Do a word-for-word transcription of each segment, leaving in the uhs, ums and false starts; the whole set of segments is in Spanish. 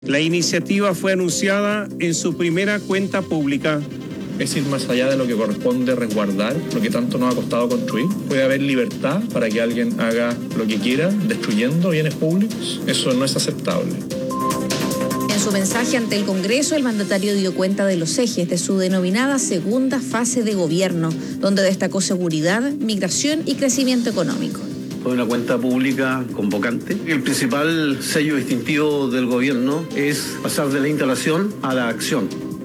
La iniciativa fue anunciada en su primera cuenta pública. Es ir más allá de lo que corresponde resguardar, lo que tanto nos ha costado construir. Puede haber libertad para que alguien haga lo que quiera, destruyendo bienes públicos. Eso no es aceptable. En su mensaje ante el Congreso, el mandatario dio cuenta de los ejes de su denominada segunda fase de gobierno, donde destacó seguridad, migración y crecimiento económico. Fue una cuenta pública convocante. El principal sello distintivo del gobierno es pasar de la instalación a la acción.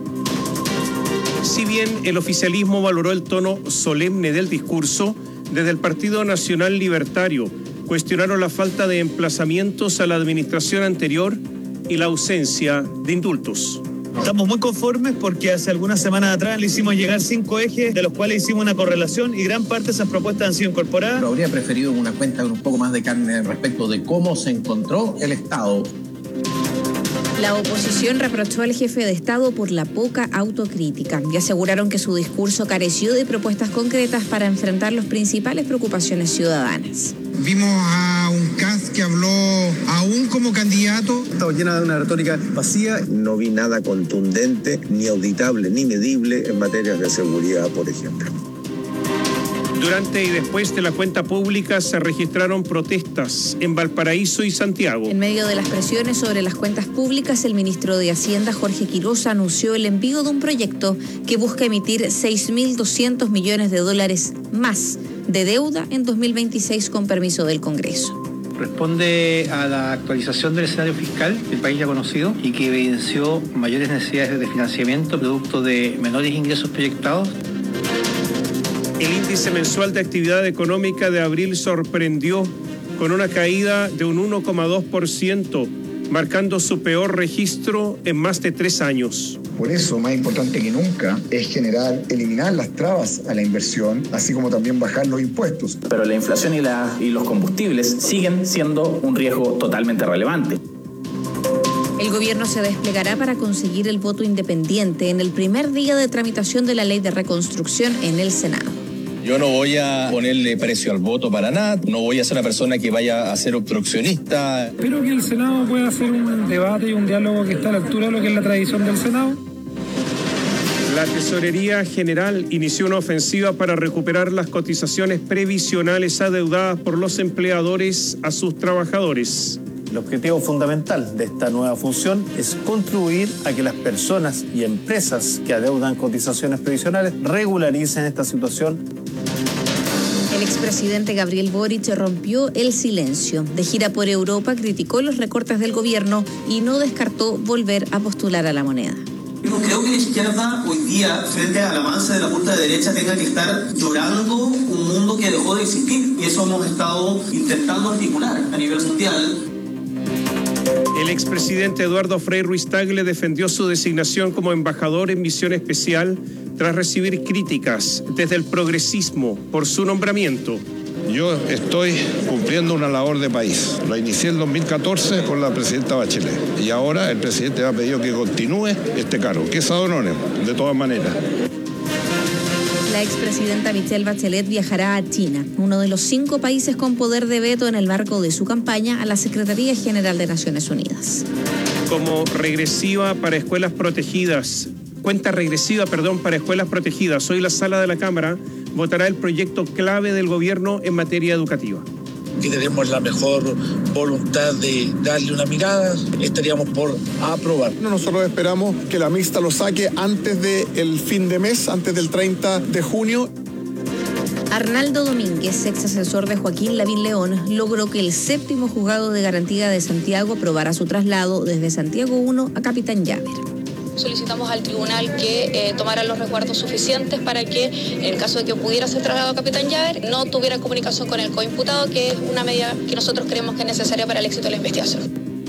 Si bien el oficialismo valoró el tono solemne del discurso, desde el Partido Nacional Libertario cuestionaron la falta de emplazamientos a la administración anterior y la ausencia de indultos. Estamos muy conformes porque hace algunas semanas atrás le hicimos llegar cinco ejes, de los cuales hicimos una correlación y gran parte de esas propuestas han sido incorporadas. Pero habría preferido una cuenta con un poco más de carne respecto de cómo se encontró el Estado. La oposición reprochó al jefe de Estado por la poca autocrítica y aseguraron que su discurso careció de propuestas concretas para enfrentar las principales preocupaciones ciudadanas. Vimos a un C A S que habló aún como candidato. Estaba llena de una retórica vacía. No vi nada contundente, ni auditable, ni medible en materias de seguridad, por ejemplo. Durante y después de la cuenta pública se registraron protestas en Valparaíso y Santiago. En medio de las presiones sobre las cuentas públicas, el ministro de Hacienda, Jorge Quiroz, anunció el envío de un proyecto que busca emitir seis mil doscientos millones de dólares más de deuda en dos mil veintiséis con permiso del Congreso. Responde a la actualización del escenario fiscal del país ya conocido y que evidenció mayores necesidades de financiamiento producto de menores ingresos proyectados. El índice mensual de actividad económica de abril sorprendió con una caída de un uno coma dos por ciento, marcando su peor registro en más de tres años. Por eso, más importante que nunca, es generar, eliminar las trabas a la inversión, así como también bajar los impuestos. Pero la inflación y, la, y los combustibles siguen siendo un riesgo totalmente relevante. El gobierno se desplegará para conseguir el voto independiente en el primer día de tramitación de la ley de reconstrucción en el Senado. Yo no voy a ponerle precio al voto para nada, no voy a ser una persona que vaya a ser obstruccionista. Espero que el Senado pueda hacer un debate y un diálogo que está a la altura de lo que es la tradición del Senado. La Tesorería General inició una ofensiva para recuperar las cotizaciones previsionales adeudadas por los empleadores a sus trabajadores. El objetivo fundamental de esta nueva función es contribuir a que las personas y empresas que adeudan cotizaciones previsionales regularicen esta situación. El expresidente Gabriel Boric rompió el silencio. De gira por Europa, criticó los recortes del gobierno y no descartó volver a postular a la moneda. Yo no creo que la izquierda hoy día, frente al avance de la ultra derecha, tenga que estar llorando un mundo que dejó de existir. Y eso hemos estado intentando articular a nivel mundial. El expresidente Eduardo Frei Ruiz-Tagle defendió su designación como embajador en misión especial tras recibir críticas desde el progresismo por su nombramiento. Yo estoy cumpliendo una labor de país. La inicié en dos mil catorce con la presidenta Bachelet y ahora el presidente me ha pedido que continúe este cargo, que es ad honorem, de todas maneras. La expresidenta Michelle Bachelet viajará a China, uno de los cinco países con poder de veto en el marco de su campaña a la Secretaría General de Naciones Unidas. Como regresiva para escuelas protegidas, cuenta regresiva, perdón, para escuelas protegidas, hoy la Sala de la Cámara votará el proyecto clave del gobierno en materia educativa. Que tenemos la mejor voluntad de darle una mirada, estaríamos por aprobar. Nosotros esperamos que la mixta lo saque antes del fin de mes, antes del treinta de junio. Arnaldo Domínguez, ex asesor de Joaquín Lavín León, logró que el séptimo juzgado de garantía de Santiago aprobara su traslado desde Santiago uno a Capitán Llaver. Solicitamos al tribunal que eh, tomara los resguardos suficientes para que, en el caso de que pudiera ser trasladado a Capitán Llaver, no tuviera comunicación con el coimputado, que es una medida que nosotros creemos que es necesaria para el éxito de la investigación.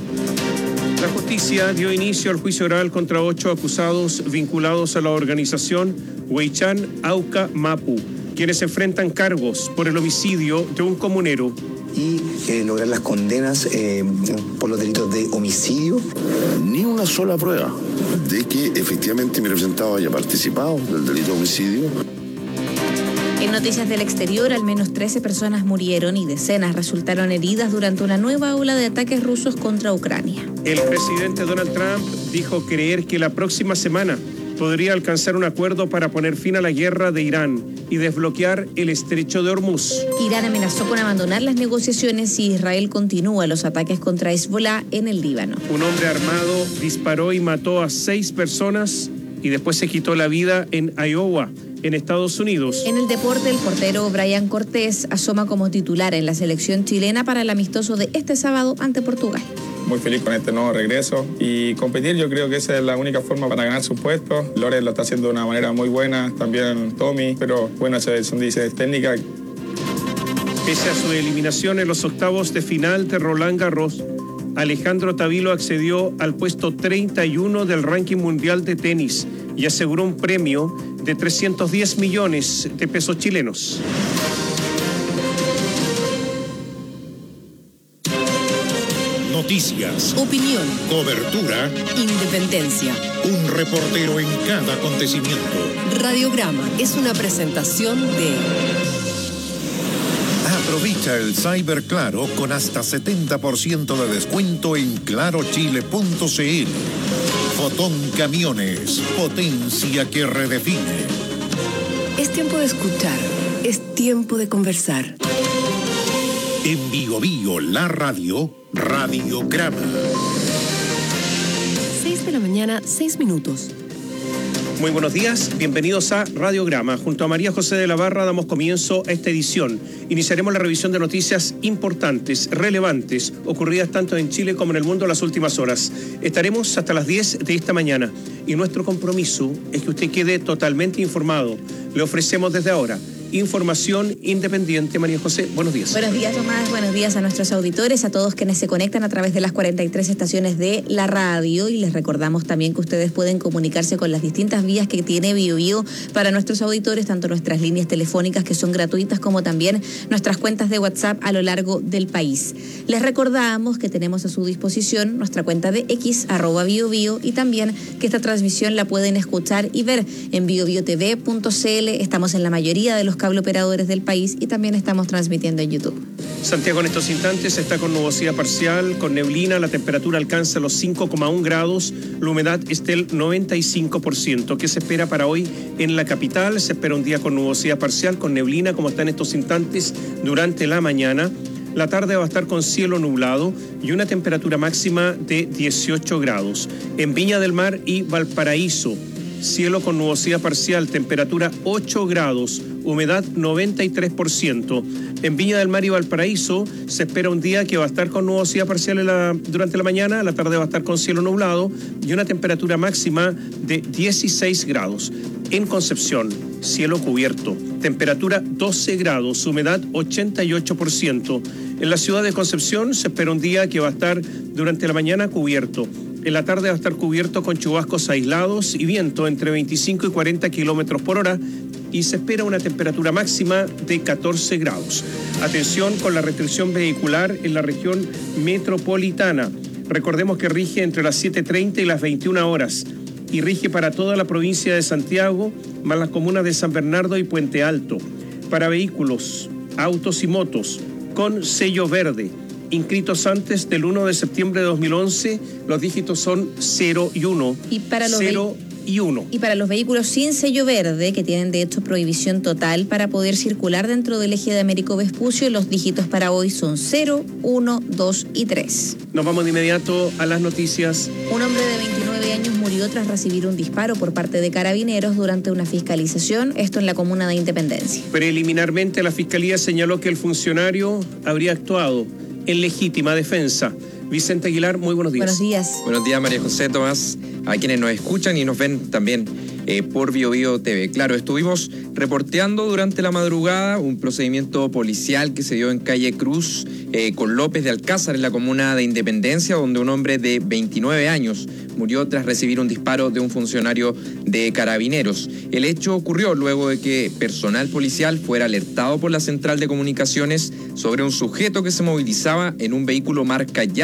La justicia dio inicio al juicio oral contra ocho acusados vinculados a la organización Huaychán Auca Mapu, quienes enfrentan cargos por el homicidio de un comunero. Y eh, lograr las condenas eh, por los delitos de homicidio. Ni una sola prueba de que efectivamente mi representado haya participado del delito de homicidio. En noticias del exterior, al menos trece personas murieron y decenas resultaron heridas durante una nueva ola de ataques rusos contra Ucrania. El presidente Donald Trump dijo creer que la próxima semana podría alcanzar un acuerdo para poner fin a la guerra de Irán y desbloquear el estrecho de Hormuz. Irán amenazó con abandonar las negociaciones si Israel continúa los ataques contra Hezbollah en el Líbano. Un hombre armado disparó y mató a seis personas y después se quitó la vida en Iowa, en Estados Unidos. En el deporte, el portero Brian Cortés asoma como titular en la selección chilena para el amistoso de este sábado ante Portugal. Muy feliz con este nuevo regreso y competir, yo creo que esa es la única forma para ganar su puesto. Lores lo está haciendo de una manera muy buena, también Tommy, pero bueno, son decisiones técnicas. Pese a su eliminación en los octavos de final de Roland Garros, Alejandro Tavilo accedió al puesto treinta y uno del ranking mundial de tenis y aseguró un premio de trescientos diez millones de pesos chilenos. Noticias, opinión, cobertura, independencia. Un reportero en cada acontecimiento. Radiograma es una presentación de... Aprovecha el Cyber Claro con hasta setenta por ciento de descuento en claro chile punto c l. Fotón Camiones, potencia que redefine. Es tiempo de escuchar, es tiempo de conversar. En Bio Bio, la radio, Radiograma. seis de la mañana, seis minutos. Muy buenos días, bienvenidos a Radiograma. Junto a María José de la Barra damos comienzo a esta edición. Iniciaremos la revisión de noticias importantes, relevantes, ocurridas tanto en Chile como en el mundo en las últimas horas. Estaremos hasta las diez de esta mañana y nuestro compromiso es que usted quede totalmente informado. Le ofrecemos desde ahora información independiente. María José, buenos días. Buenos días, Tomás. Buenos días a nuestros auditores, a todos quienes se conectan a través de las cuarenta y tres estaciones de la radio. Y les recordamos también que ustedes pueden comunicarse con las distintas vías que tiene Bio Bio para nuestros auditores, tanto nuestras líneas telefónicas que son gratuitas como también nuestras cuentas de WhatsApp a lo largo del país. Les recordamos que tenemos a su disposición nuestra cuenta de X, arroba Bio Bio, y también que esta transmisión la pueden escuchar y ver en bio bio t v punto c l. Estamos en la mayoría de los cable operadores del país y también estamos transmitiendo en YouTube. Santiago en estos instantes está con nubosidad parcial, con neblina, la temperatura alcanza los cinco coma uno grados, la humedad es del noventa y cinco por ciento. ¿Qué se espera para hoy en la capital? Se espera un día con nubosidad parcial, con neblina, como está en estos instantes durante la mañana. La tarde va a estar con cielo nublado y una temperatura máxima de dieciocho grados. En Viña del Mar y Valparaíso, cielo con nubosidad parcial, temperatura ocho grados, humedad noventa y tres por ciento. En Viña del Mar y Valparaíso se espera un día que va a estar con nubosidad parcial en la, durante la mañana, la tarde va a estar con cielo nublado y una temperatura máxima de dieciséis grados. En Concepción, cielo cubierto, temperatura doce grados, humedad ochenta y ocho por ciento. En la ciudad de Concepción se espera un día que va a estar durante la mañana cubierto. En la tarde va a estar cubierto con chubascos aislados y viento entre veinticinco y cuarenta kilómetros por hora y se espera una temperatura máxima de catorce grados. Atención con la restricción vehicular en la región metropolitana. Recordemos que rige entre las siete treinta y las veintiuna horas y rige para toda la provincia de Santiago, más las comunas de San Bernardo y Puente Alto. Para vehículos, autos y motos con sello verde, inscritos antes del uno de septiembre de dos mil once, los dígitos son cero y uno. Y para los cero y uno. Y para los vehículos sin sello verde, que tienen de hecho prohibición total para poder circular dentro del eje de Américo Vespucio, los dígitos para hoy son cero, uno, dos y tres. Nos vamos de inmediato a las noticias. Un hombre de veintinueve años murió tras recibir un disparo por parte de carabineros durante una fiscalización, esto en la comuna de Independencia. Preliminarmente, la Fiscalía señaló que el funcionario habría actuado en legítima defensa. Vicente Aguilar, muy buenos días. Buenos días. Buenos días, María José, Tomás, a quienes nos escuchan y nos ven también eh, por Bio Bio T V. Claro, estuvimos reporteando durante la madrugada un procedimiento policial que se dio en calle Cruz eh, con López de Alcázar, en la comuna de Independencia, donde un hombre de veintinueve años murió tras recibir un disparo de un funcionario de Carabineros. El hecho ocurrió luego de que personal policial fuera alertado por la central de comunicaciones sobre un sujeto que se movilizaba en un vehículo marca Jack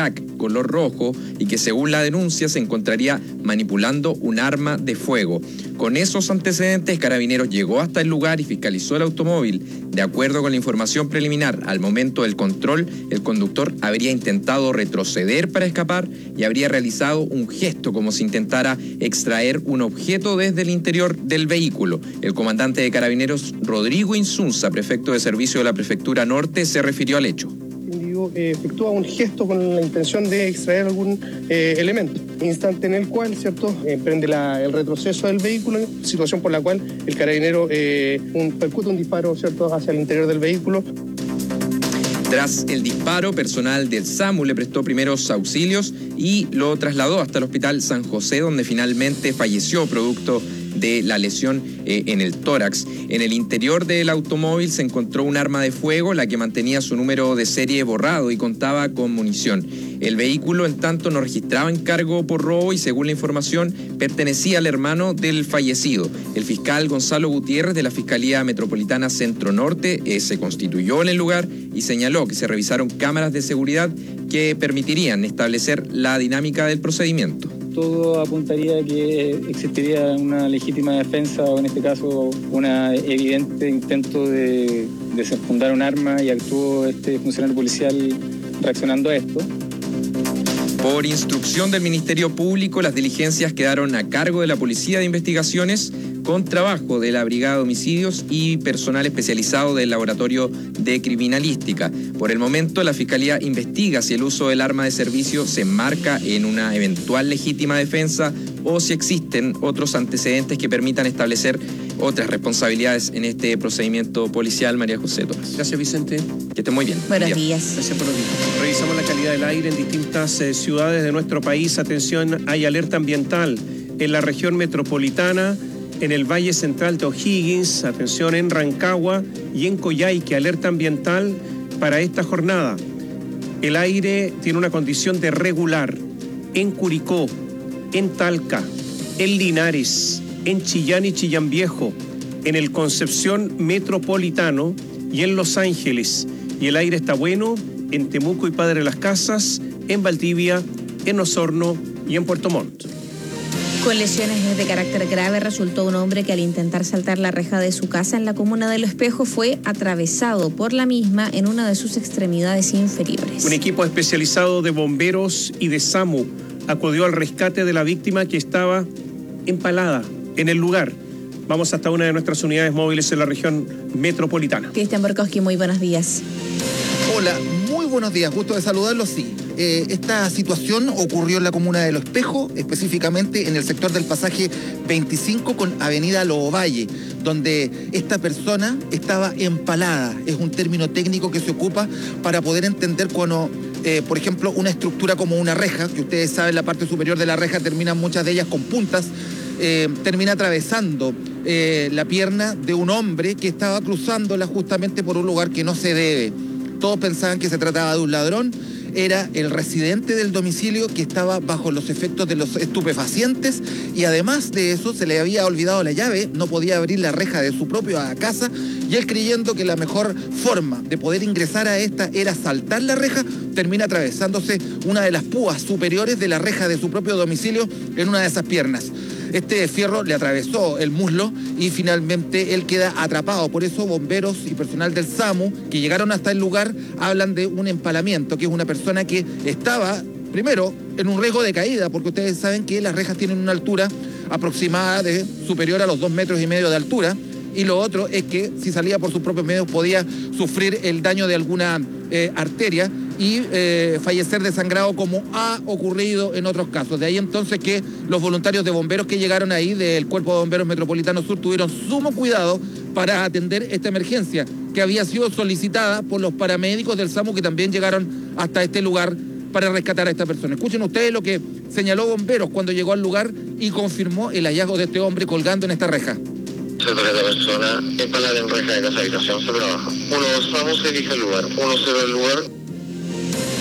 color rojo y que según la denuncia se encontraría manipulando un arma de fuego. Con esos antecedentes, Carabineros llegó hasta el lugar y fiscalizó el automóvil. De acuerdo con la información preliminar, al momento del control, el conductor habría intentado retroceder para escapar y habría realizado un gesto como si intentara extraer un objeto desde el interior del vehículo. El comandante de Carabineros, Rodrigo Insunza, prefecto de servicio de la Prefectura Norte, se refirió al hecho. El individuo eh, efectúa un gesto con la intención de extraer algún eh, elemento, instante en el cual, ¿cierto?, emprende la, el retroceso del vehículo, situación por la cual el carabinero eh, un, percute un disparo, ¿cierto?, hacia el interior del vehículo. Tras el disparo, personal del SAMU le prestó primeros auxilios y lo trasladó hasta el Hospital San José, donde finalmente falleció producto de la lesión eh, en el tórax. En el interior del automóvil se encontró un arma de fuego, la que mantenía su número de serie borrado y contaba con munición. El vehículo, en tanto, no registraba encargo por robo y, según la información, pertenecía al hermano del fallecido. El fiscal Gonzalo Gutiérrez de la Fiscalía Metropolitana Centro Norte eh, se constituyó en el lugar y señaló que se revisaron cámaras de seguridad que permitirían establecer la dinámica del procedimiento. Todo apuntaría a que existiría una legítima defensa o, en este caso, un evidente intento de desenfundar un arma, y actuó este funcionario policial reaccionando a esto. Por instrucción del Ministerio Público, las diligencias quedaron a cargo de la Policía de Investigaciones, con trabajo de la Brigada de Homicidios y personal especializado del Laboratorio de Criminalística. Por el momento, la Fiscalía investiga si el uso del arma de servicio se enmarca en una eventual legítima defensa o si existen otros antecedentes que permitan establecer otras responsabilidades en este procedimiento policial. María José Tomás. Gracias, Vicente. Que esté muy bien. Buenos bien. días. Gracias por los días. Revisamos la calidad del aire en distintas eh, ciudades de nuestro país. Atención, hay alerta ambiental en la región metropolitana, en el Valle Central de O'Higgins, atención, en Rancagua y en Coyhaique, alerta ambiental para esta jornada. El aire tiene una condición de regular en Curicó, en Talca, en Linares, en Chillán y Chillán Viejo, en el Concepción Metropolitano y en Los Ángeles. Y el aire está bueno en Temuco y Padre Las Casas, en Valdivia, en Osorno y en Puerto Montt. Con lesiones de carácter grave resultó un hombre que al intentar saltar la reja de su casa en la comuna de Lo Espejo fue atravesado por la misma en una de sus extremidades inferiores. Un equipo especializado de bomberos y de SAMU acudió al rescate de la víctima, que estaba empalada en el lugar. Vamos hasta una de nuestras unidades móviles en la región metropolitana. Cristian Borkowski, muy buenos días. Hola, muy buenos días, gusto de saludarlos, sí. Eh, esta situación ocurrió en la comuna de Lo Espejo, específicamente en el sector del pasaje veinticinco con avenida Loovalle, donde esta persona estaba empalada. Es un término técnico que se ocupa para poder entender cuando, eh, por ejemplo, una estructura como una reja, que ustedes saben, la parte superior de la reja terminan muchas de ellas con puntas, eh, termina atravesando eh, la pierna de un hombre que estaba cruzándola justamente por un lugar que no se debe. Todos pensaban que se trataba de un ladrón. Era el residente del domicilio que estaba bajo los efectos de los estupefacientes, y además de eso se le había olvidado la llave, no podía abrir la reja de su propia casa, y él, creyendo que la mejor forma de poder ingresar a esta era saltar la reja, termina atravesándose una de las púas superiores de la reja de su propio domicilio en una de esas piernas. Este fierro le atravesó el muslo y finalmente él queda atrapado. Por eso bomberos y personal del SAMU que llegaron hasta el lugar hablan de un empalamiento, que es una persona que estaba, primero, en un riesgo de caída, porque ustedes saben que las rejas tienen una altura aproximada de superior a los dos metros y medio de altura, y lo otro es que si salía por sus propios medios podía sufrir el daño de alguna eh, arteria y eh, fallecer desangrado, como ha ocurrido en otros casos. De ahí entonces que los voluntarios de bomberos que llegaron ahí del Cuerpo de Bomberos Metropolitano Sur tuvieron sumo cuidado para atender esta emergencia, que había sido solicitada por los paramédicos del SAMU, que también llegaron hasta este lugar para rescatar a esta persona. Escuchen ustedes lo que señaló Bomberos cuando llegó al lugar y confirmó el hallazgo de este hombre colgando en esta reja. Se trata de persona empalada en reja de casa habitación, se trabaja. Uno SAMU se dirige al lugar, uno cero al lugar.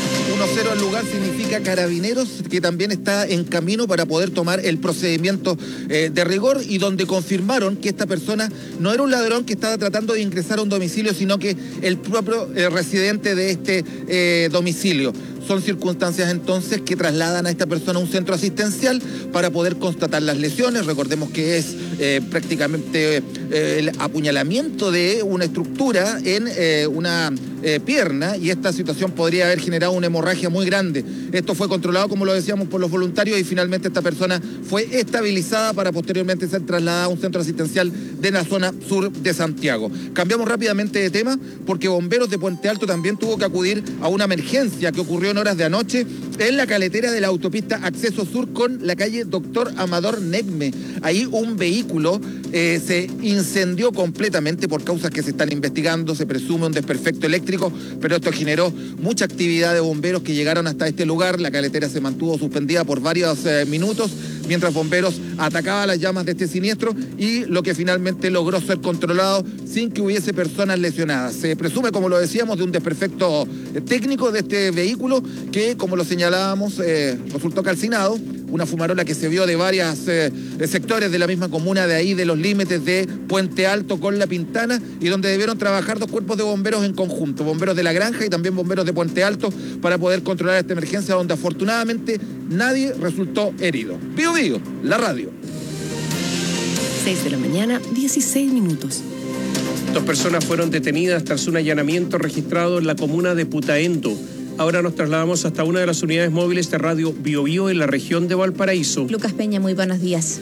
uno cero al lugar significa Carabineros, que también está en camino para poder tomar el procedimiento eh, de rigor, y donde confirmaron que esta persona no era un ladrón que estaba tratando de ingresar a un domicilio, sino que el propio eh, residente de este eh, domicilio. Son circunstancias entonces que trasladan a esta persona a un centro asistencial para poder constatar las lesiones. Recordemos que es eh, prácticamente eh, el apuñalamiento de una estructura en eh, una eh, pierna, y esta situación podría haber generado una hemorragia muy grande. Esto fue controlado, como lo decíamos, por los voluntarios, y finalmente esta persona fue estabilizada para posteriormente ser trasladada a un centro asistencial de la zona sur de Santiago. Cambiamos rápidamente de tema porque Bomberos de Puente Alto también tuvo que acudir a una emergencia que ocurrió en horas de anoche en la caletera de la autopista Acceso Sur con la calle Doctor Amador Negme. Ahí un vehículo eh, se incendió completamente por causas que se están investigando. Se presume un desperfecto eléctrico, pero esto generó mucha actividad de bomberos que llegaron hasta este lugar. La caletera se mantuvo suspendida por varios eh, minutos mientras bomberos atacaban las llamas de este siniestro, y lo que finalmente logró ser controlado sin que hubiese personas lesionadas. Se presume, como lo decíamos, de un desperfecto técnico de este vehículo que, como lo señalábamos, eh, resultó calcinado. Una fumarola que se vio de varios eh, sectores de la misma comuna de ahí, de los límites de Puente Alto con La Pintana, y donde debieron trabajar dos cuerpos de bomberos en conjunto, bomberos de La Granja y también bomberos de Puente Alto, para poder controlar esta emergencia, donde afortunadamente nadie resultó herido. Bío Bío, la radio. seis de la mañana, dieciséis minutos. Dos personas fueron detenidas tras un allanamiento registrado en la comuna de Putaendo. Ahora nos trasladamos hasta una de las unidades móviles de Radio Bío Bío en la región de Valparaíso. Lucas Peña, muy buenos días.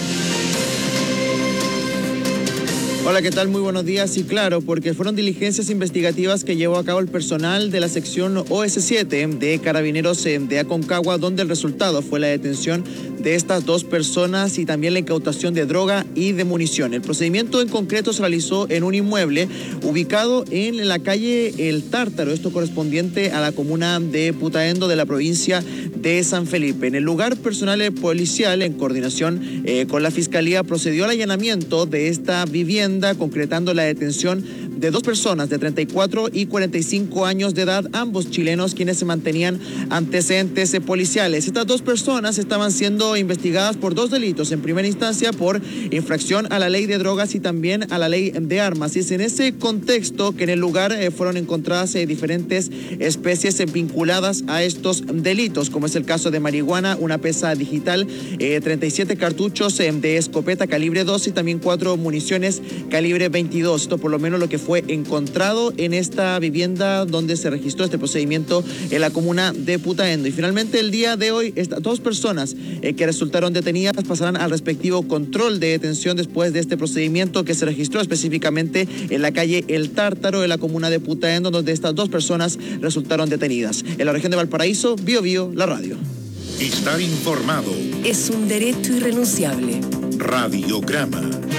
Hola, ¿qué tal? Muy buenos días. Y claro, porque fueron diligencias investigativas que llevó a cabo el personal de la sección O S siete de Carabineros de Aconcagua, donde el resultado fue la detención de estas dos personas y también la incautación de droga y de munición. El procedimiento en concreto se realizó en un inmueble ubicado en la calle El Tártaro, esto correspondiente a la comuna de Putaendo de la provincia de San Felipe. En el lugar, personal policial, en coordinación eh, con la Fiscalía, procedió al allanamiento de esta vivienda, concretando la detención de dos personas de treinta y cuatro y cuarenta y cinco años de edad, ambos chilenos, quienes se mantenían antecedentes policiales. Estas dos personas estaban siendo investigadas por dos delitos. En primera instancia, por infracción a la ley de drogas y también a la ley de armas. Y es en ese contexto que en el lugar eh, fueron encontradas eh, diferentes especies eh, vinculadas a estos delitos, como es el caso de marihuana, una pesa digital, eh, treinta y siete cartuchos eh, de escopeta calibre doce y también cuatro municiones calibre veintidós. Esto por lo menos lo que fue encontrado en esta vivienda donde se registró este procedimiento en la comuna de Putaendo. Y finalmente el día de hoy estas dos personas eh, que resultaron detenidas pasarán al respectivo control de detención después de este procedimiento que se registró específicamente en la calle El Tártaro, en la comuna de Putaendo, donde estas dos personas resultaron detenidas. En la región de Valparaíso, Bío Bío, la radio. Estar informado es un derecho irrenunciable. Radiograma.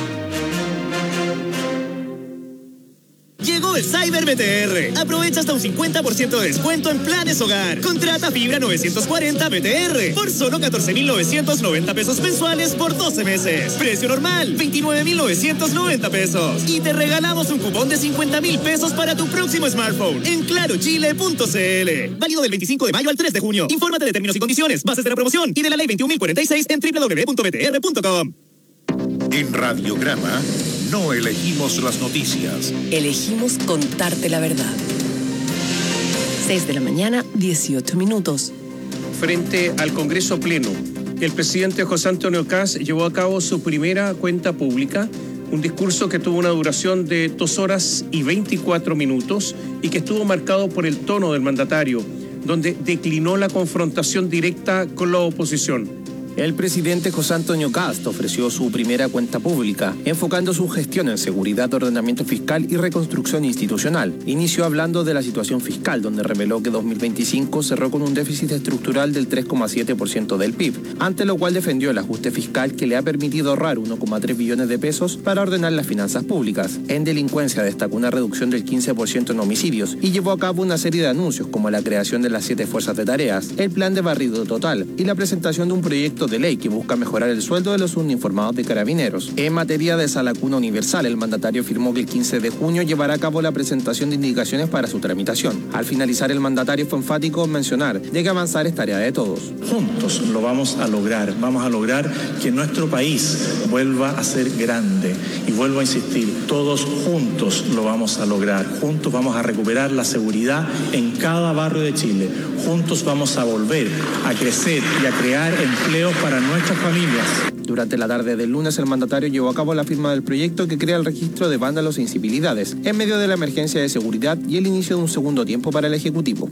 Llegó el Cyber B T R. Aprovecha hasta un cincuenta por ciento de descuento en planes hogar. Contrata fibra novecientos cuarenta B T R por solo catorce mil novecientos noventa pesos mensuales por doce meses. Precio normal, veintinueve mil novecientos noventa pesos. Y te regalamos un cupón de cincuenta mil pesos para tu próximo smartphone en claro chile punto c l. Válido del veinticinco de mayo al tres de junio. Infórmate de términos y condiciones, bases de la promoción y de la ley veintiún mil cuarenta y seis en doble u doble u doble u punto b t r punto com. En Radiograma no elegimos las noticias. Elegimos contarte la verdad. seis de la mañana, dieciocho minutos. Frente al Congreso Pleno, el presidente José Antonio Kast llevó a cabo su primera cuenta pública, un discurso que tuvo una duración de dos horas y veinticuatro minutos y que estuvo marcado por el tono del mandatario, donde declinó la confrontación directa con la oposición. El presidente José Antonio Kast ofreció su primera cuenta pública, enfocando su gestión en seguridad, ordenamiento fiscal y reconstrucción institucional. Inició hablando de la situación fiscal, donde reveló que dos mil veinticinco cerró con un déficit estructural del tres coma siete por ciento del P I B, ante lo cual defendió el ajuste fiscal que le ha permitido ahorrar uno coma tres billones de pesos para ordenar las finanzas públicas. En delincuencia destacó una reducción del quince por ciento en homicidios y llevó a cabo una serie de anuncios como la creación de las siete fuerzas de tareas, el plan de barrido total y la presentación de un proyecto proyecto de ley que busca mejorar el sueldo de los uniformados de carabineros. En materia de salacuna universal, el mandatario afirmó que el quince de junio llevará a cabo la presentación de indicaciones para su tramitación. Al finalizar, el mandatario fue enfático en mencionar de que avanzar es tarea de todos. Juntos lo vamos a lograr, vamos a lograr que nuestro país vuelva a ser grande y vuelvo a insistir, todos juntos lo vamos a lograr, juntos vamos a recuperar la seguridad en cada barrio de Chile, juntos vamos a volver a crecer y a crear empleos para nuestras familias. Durante la tarde del lunes, el mandatario llevó a cabo la firma del proyecto que crea el registro de vándalos e incivilidades en medio de la emergencia de seguridad y el inicio de un segundo tiempo para el Ejecutivo.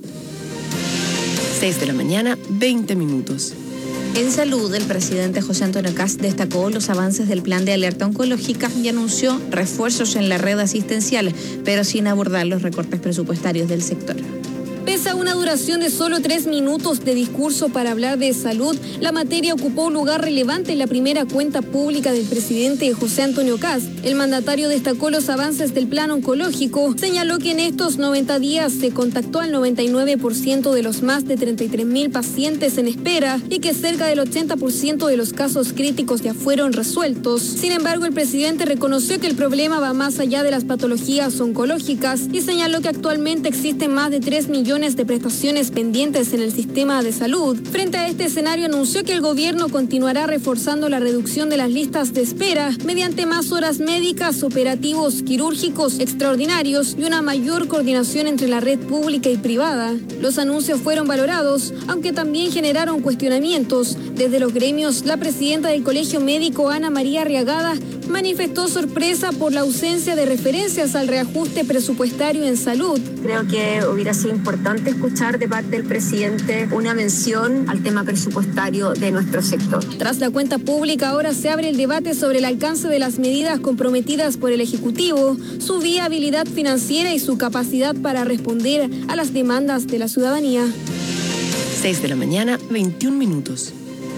seis de la mañana, veinte minutos. En salud, el presidente José Antonio Kast destacó los avances del plan de alerta oncológica y anunció refuerzos en la red asistencial, pero sin abordar los recortes presupuestarios del sector. Pese a una duración de solo tres minutos de discurso para hablar de salud, la materia ocupó un lugar relevante en la primera cuenta pública del presidente José Antonio Kast. El mandatario destacó los avances del plan oncológico, señaló que en estos noventa días se contactó al noventa y nueve por ciento de los más de treinta y tres mil pacientes en espera y que cerca del ochenta por ciento de los casos críticos ya fueron resueltos. Sin embargo, el presidente reconoció que el problema va más allá de las patologías oncológicas y señaló que actualmente existen más de tres millones de prestaciones pendientes en el sistema de salud. Frente a este escenario, anunció que el gobierno continuará reforzando la reducción de las listas de espera mediante más horas médicas, operativos quirúrgicos extraordinarios y una mayor coordinación entre la red pública y privada. Los anuncios fueron valorados, aunque también generaron cuestionamientos. Desde los gremios, la presidenta del Colegio Médico, Ana María Arriagada, manifestó sorpresa por la ausencia de referencias al reajuste presupuestario en salud. Creo que hubiera sido importante escuchar de parte del presidente una mención al tema presupuestario de nuestro sector. Tras la cuenta pública, ahora se abre el debate sobre el alcance de las medidas comprometidas por el Ejecutivo, su viabilidad financiera y su capacidad para responder a las demandas de la ciudadanía. seis de la mañana, veintiún minutos.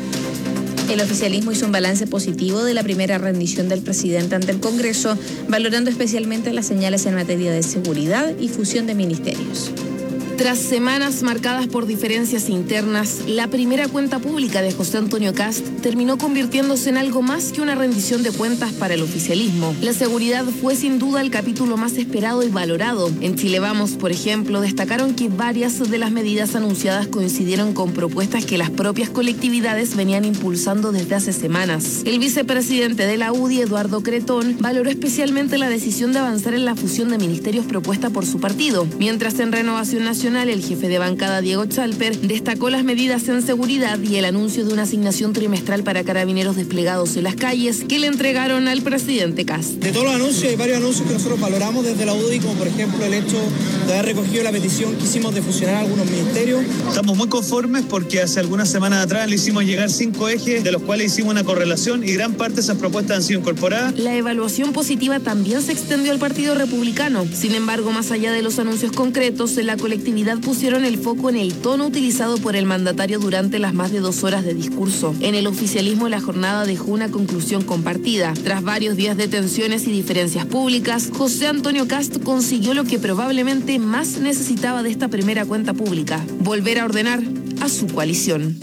El oficialismo hizo un balance positivo de la primera rendición del presidente ante el Congreso, valorando especialmente las señales en materia de seguridad y fusión de ministerios. Tras semanas marcadas por diferencias internas, la primera cuenta pública de José Antonio Kast terminó convirtiéndose en algo más que una rendición de cuentas para el oficialismo. La seguridad fue sin duda el capítulo más esperado y valorado. En Chile Vamos, por ejemplo, destacaron que varias de las medidas anunciadas coincidieron con propuestas que las propias colectividades venían impulsando desde hace semanas. El vicepresidente de la U D I, Eduardo Cretón, valoró especialmente la decisión de avanzar en la fusión de ministerios propuesta por su partido, mientras en Renovación Nacional el jefe de bancada, Diego Chalper, destacó las medidas en seguridad y el anuncio de una asignación trimestral para carabineros desplegados en las calles que le entregaron al presidente Kast. De todos los anuncios, hay varios anuncios que nosotros valoramos desde la U D I, como por ejemplo el hecho de haber recogido la petición que hicimos de fusionar algunos ministerios. Estamos muy conformes porque hace algunas semanas atrás le hicimos llegar cinco ejes, de los cuales hicimos una correlación y gran parte de esas propuestas han sido incorporadas. La evaluación positiva también se extendió al Partido Republicano. Sin embargo, más allá de los anuncios concretos, la colectividad pusieron el foco en el tono utilizado por el mandatario durante las más de dos horas de discurso. En el oficialismo, la jornada dejó una conclusión compartida. Tras varios días de tensiones y diferencias públicas, José Antonio Kast consiguió lo que probablemente más necesitaba de esta primera cuenta pública: volver a ordenar a su coalición.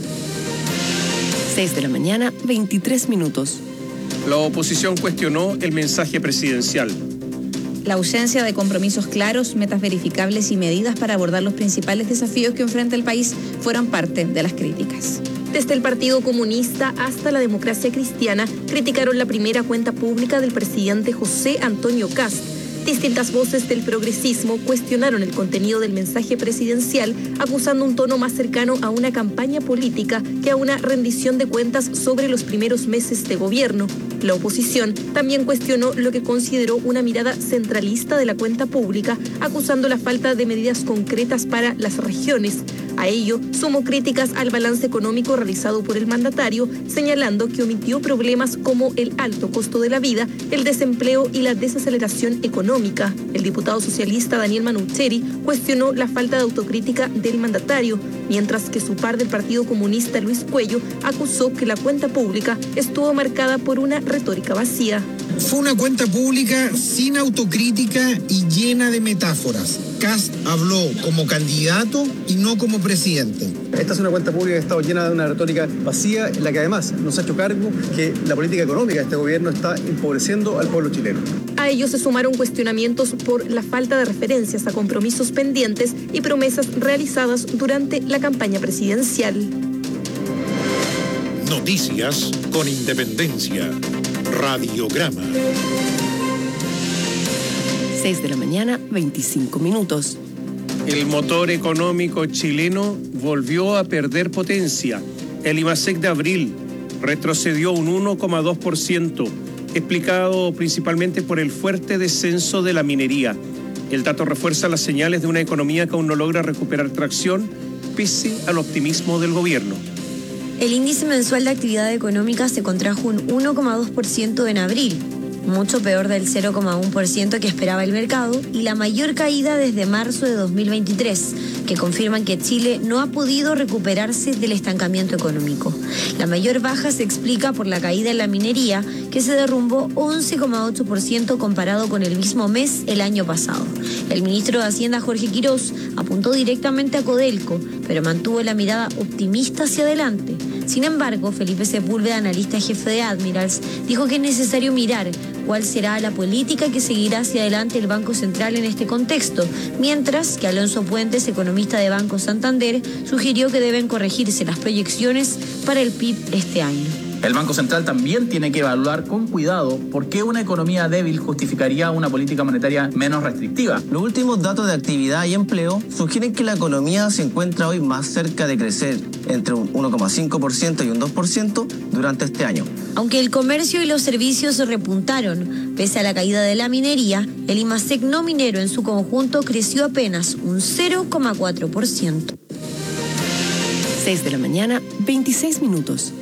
seis de la mañana, veintitrés minutos. La oposición cuestionó el mensaje presidencial. La ausencia de compromisos claros, metas verificables y medidas para abordar los principales desafíos que enfrenta el país fueron parte de las críticas. Desde el Partido Comunista hasta la Democracia Cristiana criticaron la primera cuenta pública del presidente José Antonio Kast. Distintas voces del progresismo cuestionaron el contenido del mensaje presidencial, acusando un tono más cercano a una campaña política que a una rendición de cuentas sobre los primeros meses de gobierno. La oposición también cuestionó lo que consideró una mirada centralista de la cuenta pública, acusando la falta de medidas concretas para las regiones. A ello sumó críticas al balance económico realizado por el mandatario, señalando que omitió problemas como el alto costo de la vida, el desempleo y la desaceleración económica. El diputado socialista Daniel Manucheri cuestionó la falta de autocrítica del mandatario, mientras que su par del Partido Comunista, Luis Cuello, acusó que la cuenta pública estuvo marcada por una retórica vacía. Fue una cuenta pública sin autocrítica y llena de metáforas. Kast habló como candidato y no como presidente. Esta es una cuenta pública que ha estado llena de una retórica vacía, en la que además nos ha hecho cargo que la política económica de este gobierno está empobreciendo al pueblo chileno. A ello se sumaron cuestionamientos por la falta de referencias a compromisos pendientes y promesas realizadas durante la campaña presidencial. Noticias con independencia. Radiograma. seis de la mañana, veinticinco minutos. El motor económico chileno volvió a perder potencia. El IMASEC de abril retrocedió un uno coma dos por ciento, explicado principalmente por el fuerte descenso de la minería. El dato refuerza las señales de una economía que aún no logra recuperar tracción pese al optimismo del gobierno. El índice mensual de actividad económica se contrajo un uno coma dos por ciento en abril, mucho peor del cero coma uno por ciento que esperaba el mercado y la mayor caída desde marzo de dos mil veintitrés, que confirman que Chile no ha podido recuperarse del estancamiento económico. La mayor baja se explica por la caída en la minería, que se derrumbó once coma ocho por ciento comparado con el mismo mes el año pasado. El ministro de Hacienda, Jorge Quirós, apuntó directamente a Codelco, pero mantuvo la mirada optimista hacia adelante. Sin embargo, Felipe Sepúlveda, analista jefe de Admirals, dijo que es necesario mirar cuál será la política que seguirá hacia adelante el Banco Central en este contexto, mientras que Alonso Puentes, economista de Banco Santander, sugirió que deben corregirse las proyecciones para el P I B este año. El Banco Central también tiene que evaluar con cuidado por qué una economía débil justificaría una política monetaria menos restrictiva. Los últimos datos de actividad y empleo sugieren que la economía se encuentra hoy más cerca de crecer entre un uno coma cinco por ciento y un dos por ciento durante este año. Aunque el comercio y los servicios repuntaron, pese a la caída de la minería, el IMASEC no minero en su conjunto creció apenas un cero coma cuatro por ciento. seis de la mañana, veintiséis minutos.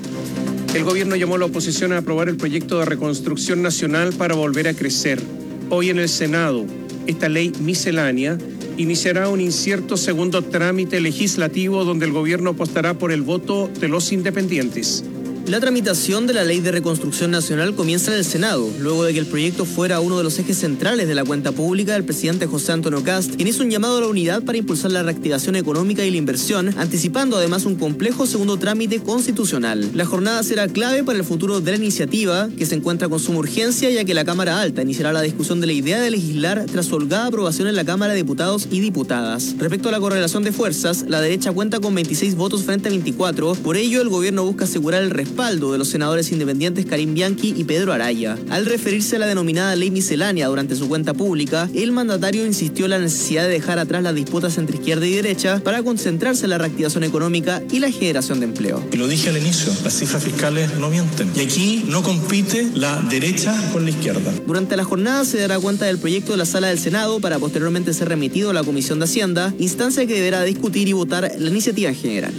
El gobierno llamó a la oposición a aprobar el proyecto de reconstrucción nacional para volver a crecer. Hoy en el Senado, esta ley miscelánea iniciará un incierto segundo trámite legislativo donde el gobierno apostará por el voto de los independientes. La tramitación de la Ley de Reconstrucción Nacional comienza en el Senado, luego de que el proyecto fuera uno de los ejes centrales de la cuenta pública del presidente José Antonio Kast, quien hizo un llamado a la unidad para impulsar la reactivación económica y la inversión, anticipando además un complejo segundo trámite constitucional. La jornada será clave para el futuro de la iniciativa, que se encuentra con suma urgencia, ya que la Cámara Alta iniciará la discusión de la idea de legislar tras su holgada aprobación en la Cámara de Diputados y Diputadas. Respecto a la correlación de fuerzas, la derecha cuenta con veintiséis votos frente a veinticuatro, por ello el gobierno busca asegurar el respaldo de los senadores independientes Karim Bianchi y Pedro Araya. Al referirse a la denominada ley miscelánea durante su cuenta pública, el mandatario insistió en la necesidad de dejar atrás las disputas entre izquierda y derecha para concentrarse en la reactivación económica y la generación de empleo. Y lo dije al inicio, las cifras fiscales no mienten. Y aquí no compite la derecha con la izquierda. Durante la jornada se dará cuenta del proyecto de la Sala del Senado para posteriormente ser remitido a la Comisión de Hacienda, instancia que deberá discutir y votar la iniciativa en general.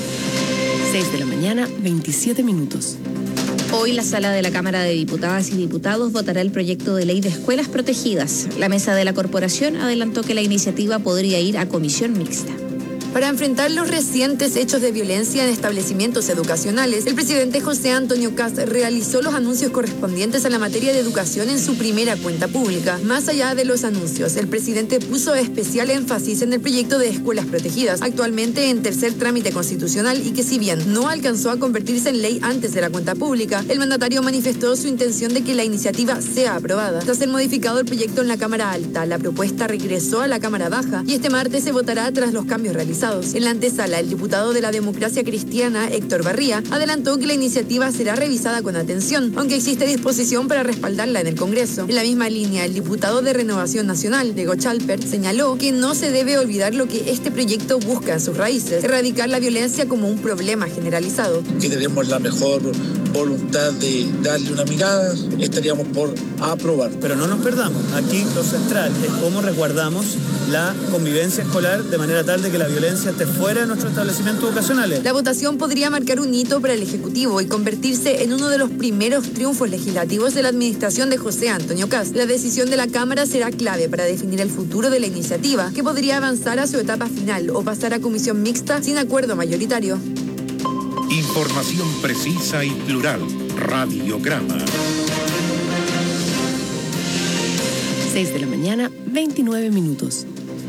seis de la mañana, veintisiete minutos. Hoy la Sala de la Cámara de Diputadas y Diputados votará el proyecto de ley de escuelas protegidas. La mesa de la corporación adelantó que la iniciativa podría ir a comisión mixta. Para enfrentar los recientes hechos de violencia en establecimientos educacionales, el presidente José Antonio Kast realizó los anuncios correspondientes a la materia de educación en su primera cuenta pública. Más allá de los anuncios, el presidente puso especial énfasis en el proyecto de escuelas protegidas, actualmente en tercer trámite constitucional y que si bien no alcanzó a convertirse en ley antes de la cuenta pública, el mandatario manifestó su intención de que la iniciativa sea aprobada. Tras ser modificado el proyecto en la Cámara Alta, la propuesta regresó a la Cámara Baja y este martes se votará tras los cambios realizados. En la antesala, el diputado de la Democracia Cristiana, Héctor Barría, adelantó que la iniciativa será revisada con atención, aunque existe disposición para respaldarla en el Congreso. En la misma línea, el diputado de Renovación Nacional, Diego Chalper, señaló que no se debe olvidar lo que este proyecto busca en sus raíces, erradicar la violencia como un problema generalizado. Que tenemos la mejor voluntad de darle una mirada, estaríamos por aprobar. Pero no nos perdamos, aquí lo central es cómo resguardamos la convivencia escolar de manera tal de que la violencia esté fuera de nuestros establecimientos educacionales. La votación podría marcar un hito para el Ejecutivo y convertirse en uno de los primeros triunfos legislativos de la administración de José Antonio Kast. La decisión de la Cámara será clave para definir el futuro de la iniciativa, que podría avanzar a su etapa final o pasar a comisión mixta sin acuerdo mayoritario. Información precisa y plural. Radiograma. seis de la mañana, veintinueve minutos.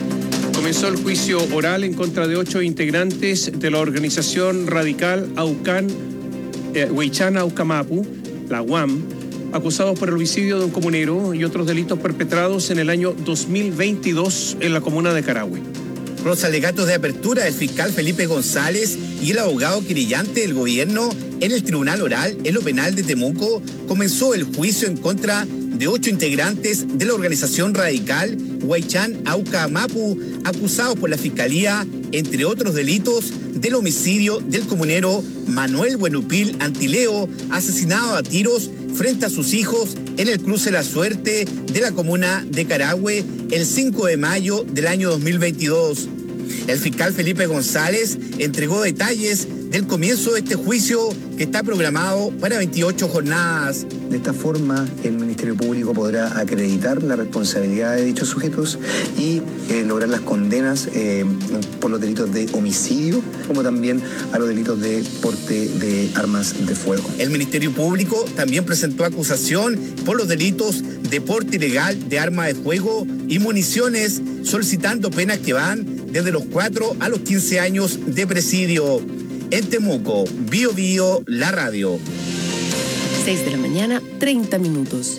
Comenzó el juicio oral en contra de ocho integrantes de la organización radical Aucan, eh, Huaychán Aucamapu, la U A M, acusados por el homicidio de un comunero y otros delitos perpetrados en el año dos mil veintidós en la comuna de Carahue. Los alegatos de apertura del fiscal Felipe González y el abogado querellante del gobierno en el Tribunal Oral en lo Penal de Temuco, comenzó el juicio en contra de ocho integrantes de la organización radical Huaychán Aucamapu, acusados por la Fiscalía, entre otros delitos, del homicidio del comunero Manuel Buenupil Antileo, asesinado a tiros frente a sus hijos en el cruce La Suerte de la comuna de Carahue el cinco de mayo del año dos mil veintidós. El fiscal Felipe González entregó detalles del comienzo de este juicio que está programado para veintiocho jornadas. De esta forma, el Ministerio Público podrá acreditar la responsabilidad de dichos sujetos y eh, lograr las condenas eh, por los delitos de homicidio, como también a los delitos de porte de armas de fuego. El Ministerio Público también presentó acusación por los delitos de porte ilegal de armas de fuego y municiones, solicitando penas que van desde los cuatro a los quince años de presidio. En Temuco, Bio Bio, la radio. seis de la mañana, treinta minutos.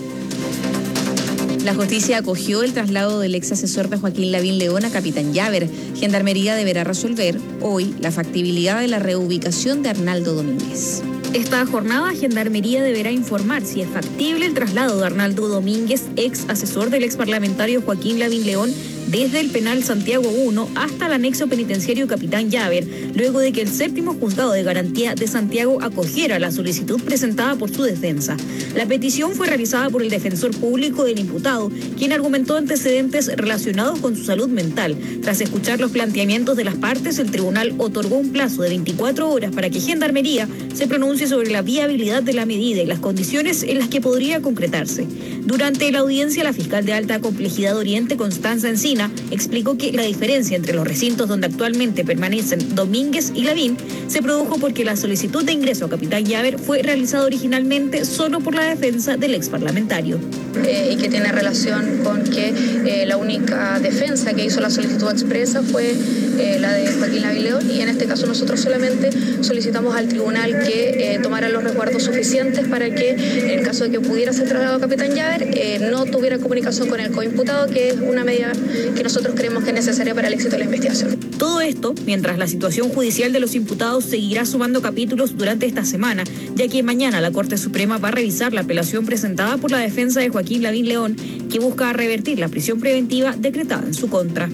La justicia acogió el traslado del ex asesor de Joaquín Lavín León a Capitán Llaver. Gendarmería deberá resolver hoy la factibilidad de la reubicación de Arnaldo Domínguez. Esta jornada, Gendarmería deberá informar si es factible el traslado de Arnaldo Domínguez, ex asesor del ex parlamentario Joaquín Lavín León, desde el penal Santiago uno hasta el anexo penitenciario Capitán Llaver, luego de que el séptimo juzgado de garantía de Santiago acogiera la solicitud presentada por su defensa. La petición fue realizada por el defensor público del imputado, quien argumentó antecedentes relacionados con su salud mental. Tras escuchar los planteamientos de las partes, el tribunal otorgó un plazo de veinticuatro horas para que Gendarmería se pronuncie sobre la viabilidad de la medida y las condiciones en las que podría concretarse. Durante la audiencia, la fiscal de alta complejidad Oriente, Constanza Encina, explicó que la diferencia entre los recintos donde actualmente permanecen Domínguez y Lavín se produjo porque la solicitud de ingreso a Capitán Llaver fue realizada originalmente solo por la defensa del ex parlamentario. Eh, y que tiene relación con que eh, la única defensa que hizo la solicitud expresa fue eh, la de Joaquín Lavín León, y en este caso nosotros solamente solicitamos al tribunal que eh, tomara los resguardos suficientes para que, en el caso de que pudiera ser trasladado a Capitán Llaver, eh, no tuviera comunicación con el coimputado, que es una medida que nosotros creemos que es necesaria para el éxito de la investigación. Todo esto mientras la situación judicial de los imputados seguirá sumando capítulos durante esta semana, ya que mañana la Corte Suprema va a revisar la apelación presentada por la defensa de Joaquín Lavín León, que busca revertir la prisión preventiva decretada en su contra.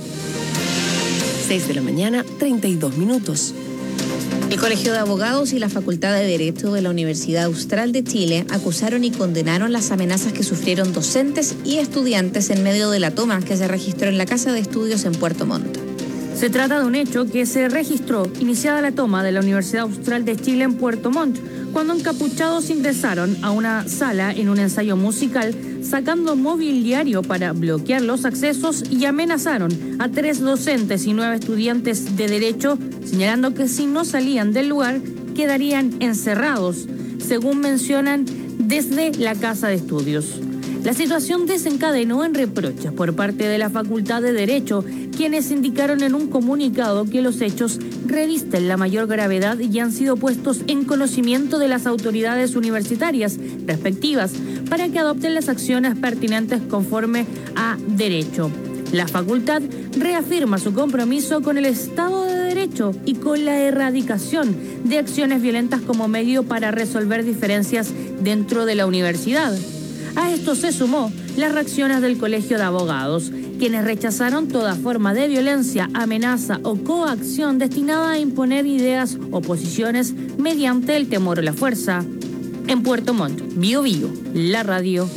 seis de la mañana, treinta y dos minutos. El Colegio de Abogados y la Facultad de Derecho de la Universidad Austral de Chile acusaron y condenaron las amenazas que sufrieron docentes y estudiantes en medio de la toma que se registró en la Casa de Estudios en Puerto Montt. Se trata de un hecho que se registró iniciada la toma de la Universidad Austral de Chile en Puerto Montt, cuando encapuchados ingresaron a una sala en un ensayo musical, sacando mobiliario para bloquear los accesos, y amenazaron a tres docentes y nueve estudiantes de Derecho, señalando que si no salían del lugar quedarían encerrados, según mencionan desde la Casa de Estudios. La situación desencadenó en reproches por parte de la Facultad de Derecho, quienes indicaron en un comunicado que los hechos revisten la mayor gravedad y han sido puestos en conocimiento de las autoridades universitarias respectivas para que adopten las acciones pertinentes conforme a derecho. La facultad reafirma su compromiso con el Estado de Derecho y con la erradicación de acciones violentas como medio para resolver diferencias dentro de la universidad. A esto se sumó las reacciones del Colegio de Abogados, quienes rechazaron toda forma de violencia, amenaza o coacción destinada a imponer ideas o posiciones mediante el temor o la fuerza. En Puerto Montt, Bio Bio, la radio.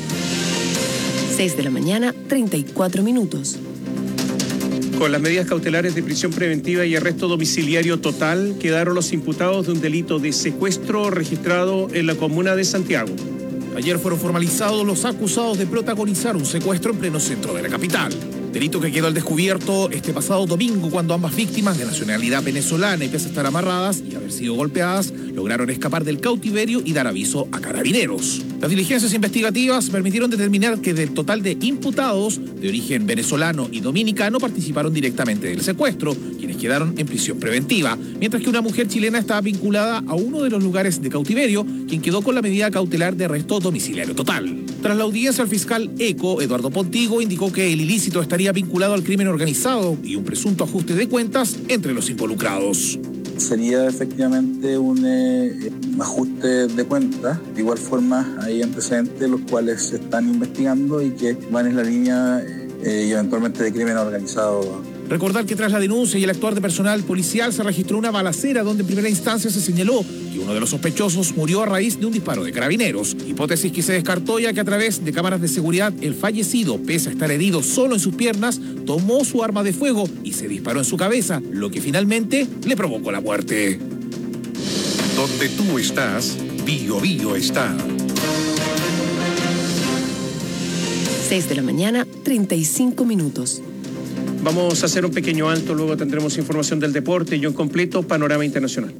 seis de la mañana, treinta y cuatro minutos. Con las medidas cautelares de prisión preventiva y arresto domiciliario total, quedaron los imputados de un delito de secuestro registrado en la comuna de Santiago. Ayer fueron formalizados los acusados de protagonizar un secuestro en pleno centro de la capital. delito que quedó al descubierto este pasado domingo cuando ambas víctimas de nacionalidad venezolana y pese a estar amarradas y haber sido golpeadas, lograron escapar del cautiverio y dar aviso a carabineros. Las diligencias investigativas permitieron determinar que del total de imputados de origen venezolano y dominicano participaron directamente del secuestro, quienes quedaron en prisión preventiva, mientras que una mujer chilena estaba vinculada a uno de los lugares de cautiverio, quien quedó con la medida cautelar de arresto domiciliario total. Tras la audiencia, el fiscal ECO, Eduardo Pontigo, indicó que el ilícito estaría vinculado al crimen organizado y un presunto ajuste de cuentas entre los involucrados. Sería efectivamente un eh, ajuste de cuentas. De igual forma, hay antecedentes los cuales se están investigando y que van en la línea eh, y eventualmente de crimen organizado. Recordar que tras la denuncia y el actuar de personal policial se registró una balacera donde en primera instancia se señaló que uno de los sospechosos murió a raíz de un disparo de carabineros. Hipótesis que se descartó ya que a través de cámaras de seguridad el fallecido, pese a estar herido solo en sus piernas, tomó su arma de fuego y se disparó en su cabeza, lo que finalmente le provocó la muerte. Donde tú estás, Bio Bio está. seis de la mañana, treinta y cinco minutos. Vamos a hacer un pequeño alto, luego tendremos información del deporte y un completo panorama internacional.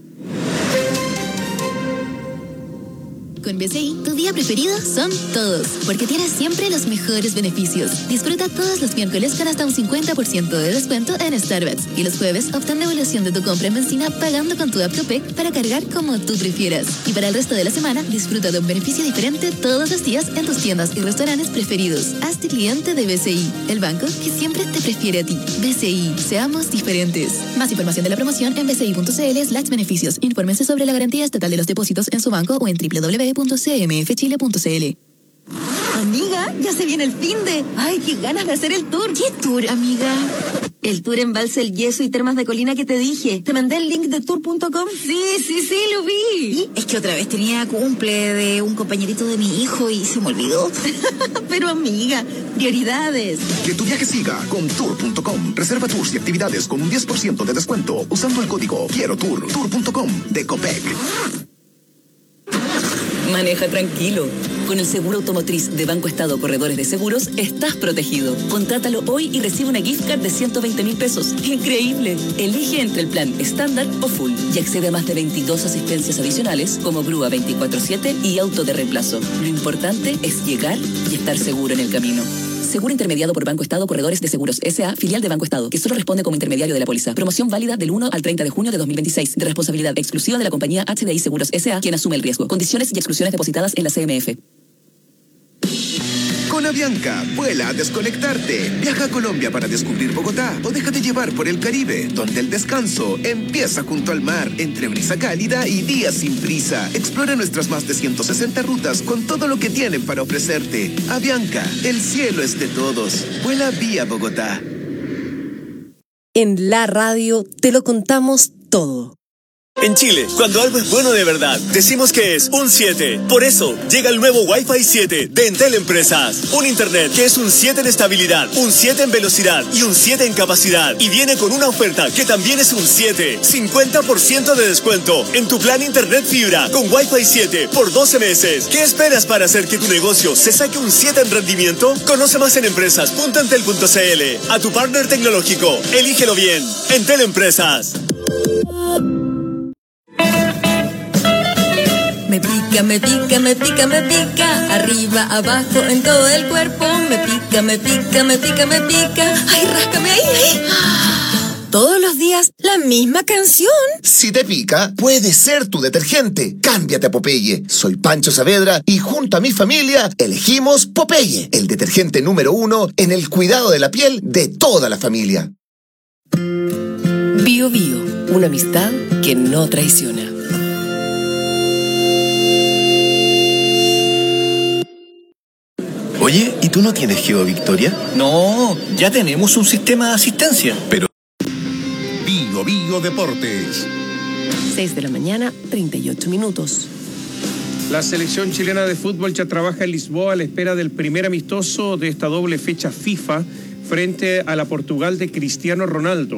Con B C I, tu día preferido son todos, porque tienes siempre los mejores beneficios. Disfruta todos los miércoles con hasta un cincuenta por ciento de descuento en Starbucks. Y los jueves, obtén devolución de tu compra en benzina pagando con tu app Copec para cargar como tú prefieras. Y para el resto de la semana, disfruta de un beneficio diferente todos los días en tus tiendas y restaurantes preferidos. Hazte cliente de B C I, el banco que siempre te prefiere a ti. B C I, seamos diferentes. Más información de la promoción en bci.cl slash beneficios. Infórmense sobre la garantía estatal de los depósitos en su banco o en doble u doble u doble u punto c m f chile punto c l. Amiga, ya se viene el finde. Ay, qué ganas de hacer el tour. ¿Qué tour, amiga? El tour Embalse El Yeso y Termas de Colina que te dije. ¿Te mandé el link de tour punto com? Sí, sí, sí, lo vi. ¿Y? Es que otra vez tenía cumple de un compañerito de mi hijo y se me olvidó. Pero amiga, prioridades. Que tu viaje siga con tour punto com. Reserva tours y actividades con un diez por ciento de descuento usando el código Quiero Tour. tour punto com de Copec. Maneja tranquilo. Con el seguro automotriz de Banco Estado Corredores de Seguros, estás protegido. Contrátalo hoy y recibe una gift card de ciento veinte mil pesos. ¡Increíble! Elige entre el plan estándar o full y accede a más de veintidós asistencias adicionales como grúa veinticuatro siete y auto de reemplazo. Lo importante es llegar y estar seguro en el camino. Seguro intermediado por Banco Estado Corredores de Seguros S A, filial de Banco Estado, que solo responde como intermediario de la póliza. Promoción válida del uno al treinta de junio de dos mil veintiséis, de responsabilidad exclusiva de la compañía H D I Seguros S A, quien asume el riesgo. Condiciones y exclusiones depositadas en la C M F. Con Avianca, vuela a desconectarte. Viaja a Colombia para descubrir Bogotá o déjate llevar por el Caribe, donde el descanso empieza junto al mar, entre brisa cálida y días sin prisa. Explora nuestras más de ciento sesenta rutas con todo lo que tienen para ofrecerte. Avianca, el cielo es de todos. Vuela vía Bogotá. En la radio te lo contamos todo. En Chile, cuando algo es bueno de verdad, decimos que es un siete. Por eso, llega el nuevo Wi-Fi siete de Entel Empresas. Un internet que es un siete en estabilidad, un siete en velocidad y un siete en capacidad. Y viene con una oferta que también es un siete. cincuenta por ciento de descuento en tu plan internet fibra con Wi-Fi siete por doce meses. ¿Qué esperas para hacer que tu negocio se saque un siete en rendimiento? Conoce más en empresas punto entel punto c l. A tu partner tecnológico, elígelo bien. Entel Empresas. Me pica, me pica, me pica, me pica. Arriba, abajo, en todo el cuerpo. Me pica, me pica, me pica, me pica. Ay, ráscame ahí, ahí. Todos los días, la misma canción. Si te pica, puede ser tu detergente. Cámbiate a Popeye. Soy Pancho Saavedra y junto a mi familia elegimos Popeye, el detergente número uno en el cuidado de la piel de toda la familia. Bio Bio, una amistad que no traiciona. Oye, ¿y tú no tienes Geo Victoria? No, ya tenemos un sistema de asistencia. Pero Bio Bio Deportes. seis de la mañana, treinta y ocho minutos. La selección chilena de fútbol ya trabaja en Lisboa a la espera del primer amistoso de esta doble fecha FIFA frente a la Portugal de Cristiano Ronaldo.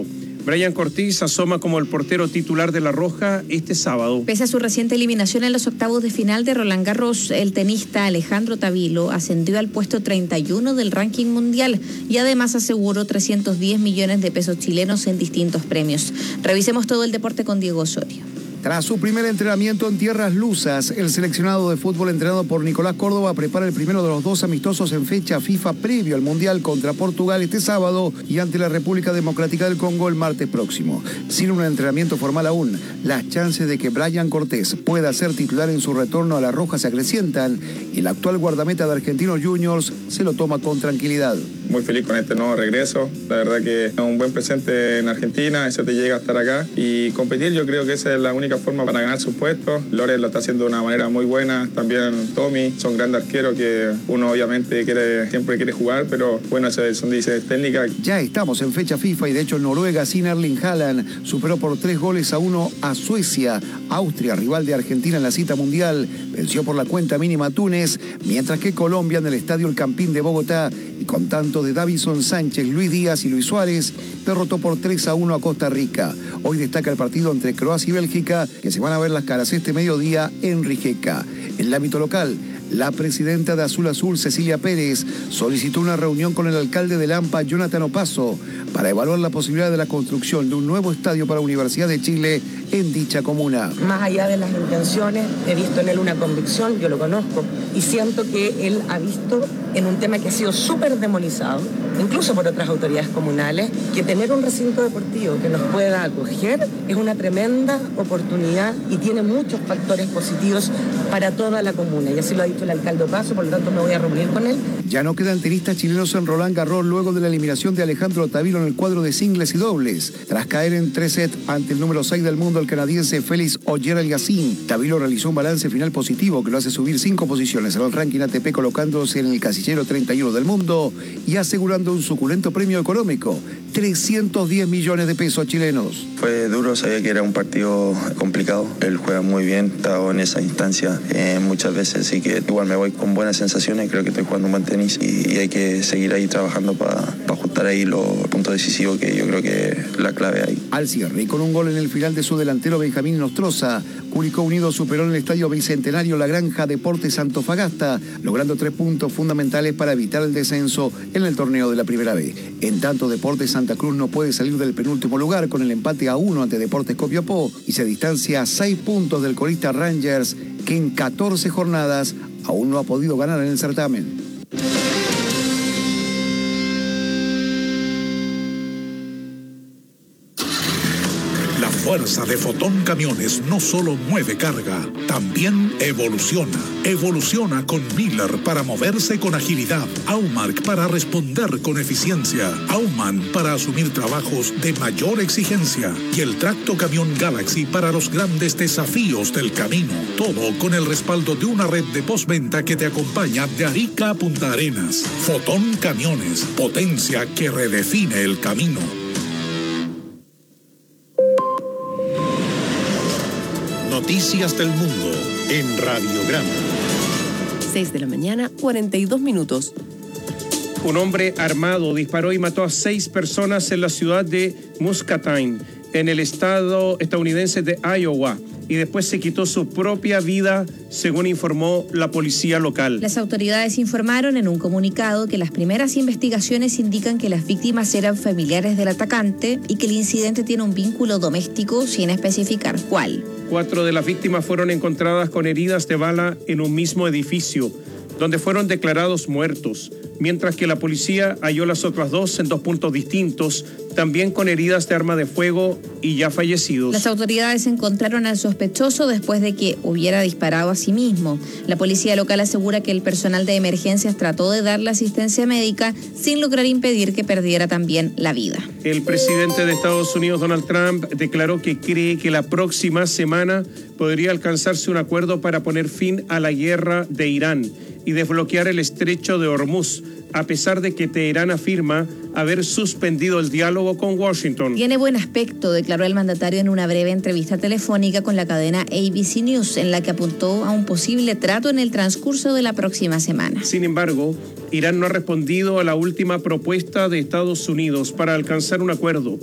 Brian Cortés asoma como el portero titular de La Roja este sábado. Pese a su reciente eliminación en los octavos de final de Roland Garros, el tenista Alejandro Tavilo ascendió al puesto treinta y uno del ranking mundial y además aseguró trescientos diez millones de pesos chilenos en distintos premios. Revisemos todo el deporte con Diego Osorio. Tras su primer entrenamiento en tierras lusas, el seleccionado de fútbol entrenado por Nicolás Córdoba prepara el primero de los dos amistosos en fecha FIFA previo al Mundial contra Portugal este sábado y ante la República Democrática del Congo el martes próximo. Sin un entrenamiento formal aún, las chances de que Brian Cortés pueda ser titular en su retorno a La Roja se acrecientan y el actual guardameta de Argentinos Juniors se lo toma con tranquilidad. Muy feliz con este nuevo regreso, la verdad que es un buen presente en Argentina, eso te llega a estar acá y competir, yo creo que esa es la única forma para ganar sus puestos. Lores lo está haciendo de una manera muy buena, también Tommy, son grandes arqueros que uno obviamente quiere, siempre quiere jugar, pero bueno, esas son decisiones técnicas. Ya estamos en fecha FIFA y de hecho Noruega sin Erling Haaland superó por tres goles a uno a Suecia. Austria, rival de Argentina en la cita mundial, venció por la cuenta mínima a Túnez, mientras que Colombia en el Estadio El Campín de Bogotá y con tanto de Davison Sánchez, Luis Díaz y Luis Suárez, derrotó por tres a uno a Costa Rica. Hoy destaca el partido entre Croacia y Bélgica, que se van a ver las caras este mediodía en Rijeka. En el ámbito local, la presidenta de Azul Azul, Cecilia Pérez, solicitó una reunión con el alcalde de Lampa, Jonathan Opaso, para evaluar la posibilidad de la construcción de un nuevo estadio para la Universidad de Chile en dicha comuna. Más allá de las intenciones, he visto en él una convicción, yo lo conozco, y siento que él ha visto en un tema que ha sido súper demonizado, incluso por otras autoridades comunales, que tener un recinto deportivo que nos pueda acoger es una tremenda oportunidad y tiene muchos factores positivos para toda la comuna, y así lo ha dicho el alcalde Opaso, por lo tanto me voy a reunir con él. Ya no quedan tenistas chilenos en Roland Garros luego de la eliminación de Alejandro Tavilo en el cuadro de singles y dobles. Tras caer en tres sets ante el número seis del mundo, el canadiense Félix Auger-Aliassime, Tavilo realizó un balance final positivo que lo hace subir cinco posiciones en el ranking A T P, colocándose en el casillero treinta y uno del mundo y asegurando un suculento premio económico, trescientos diez millones de pesos chilenos. Fue duro, sabía que era un partido complicado. Él juega muy bien, estaba en esa instancia eh, muchas veces, así que igual me voy con buenas sensaciones, creo que estoy jugando un buen tenis y, y hay que seguir ahí trabajando para pa ajustar ahí los puntos decisivos, que yo creo que es la clave ahí. Al cierre y con un gol en el final de su delantero Benjamín Nostroza, Curicó Unido superó en el Estadio Bicentenario La Granja Deportes Antofagasta, logrando tres puntos fundamentales para evitar el descenso en el torneo de la Primera B. En tanto, Deportes Santa Cruz no puede salir del penúltimo lugar con el empate a uno ante Deportes Copiapó y se distancia a seis puntos del colista Rangers, que en catorce jornadas aún no ha podido ganar en el certamen. La fuerza de Fotón Camiones no solo mueve carga, también evoluciona. Evoluciona con Miller para moverse con agilidad, Aumark para responder con eficiencia, Auman para asumir trabajos de mayor exigencia y el Tracto Camión Galaxy para los grandes desafíos del camino. Todo con el respaldo de una red de postventa que te acompaña de Arica a Punta Arenas. Fotón Camiones, potencia que redefine el camino. Noticias del Mundo en Radiograma. seis de la mañana, cuarenta y dos minutos. Un hombre armado disparó y mató a seis personas en la ciudad de Muscatine, en el estado estadounidense de Iowa, y después se quitó su propia vida, según informó la policía local. Las autoridades informaron en un comunicado que las primeras investigaciones indican que las víctimas eran familiares del atacante y que el incidente tiene un vínculo doméstico, sin especificar cuál. Cuatro de las víctimas fueron encontradas con heridas de bala en un mismo edificio, donde fueron declarados muertos, mientras que la policía halló las otras dos en dos puntos distintos, también con heridas de arma de fuego y ya fallecidos. Las autoridades encontraron al sospechoso después de que hubiera disparado a sí mismo. La policía local asegura que el personal de emergencias trató de darle asistencia médica sin lograr impedir que perdiera también la vida. El presidente de Estados Unidos, Donald Trump, declaró que cree que la próxima semana podría alcanzarse un acuerdo para poner fin a la guerra de Irán y desbloquear el estrecho de Hormuz, a pesar de que Teherán afirma haber suspendido el diálogo con Washington. Tiene buen aspecto, declaró el mandatario en una breve entrevista telefónica con la cadena A B C News, en la que apuntó a un posible trato en el transcurso de la próxima semana. Sin embargo, Irán no ha respondido a la última propuesta de Estados Unidos para alcanzar un acuerdo.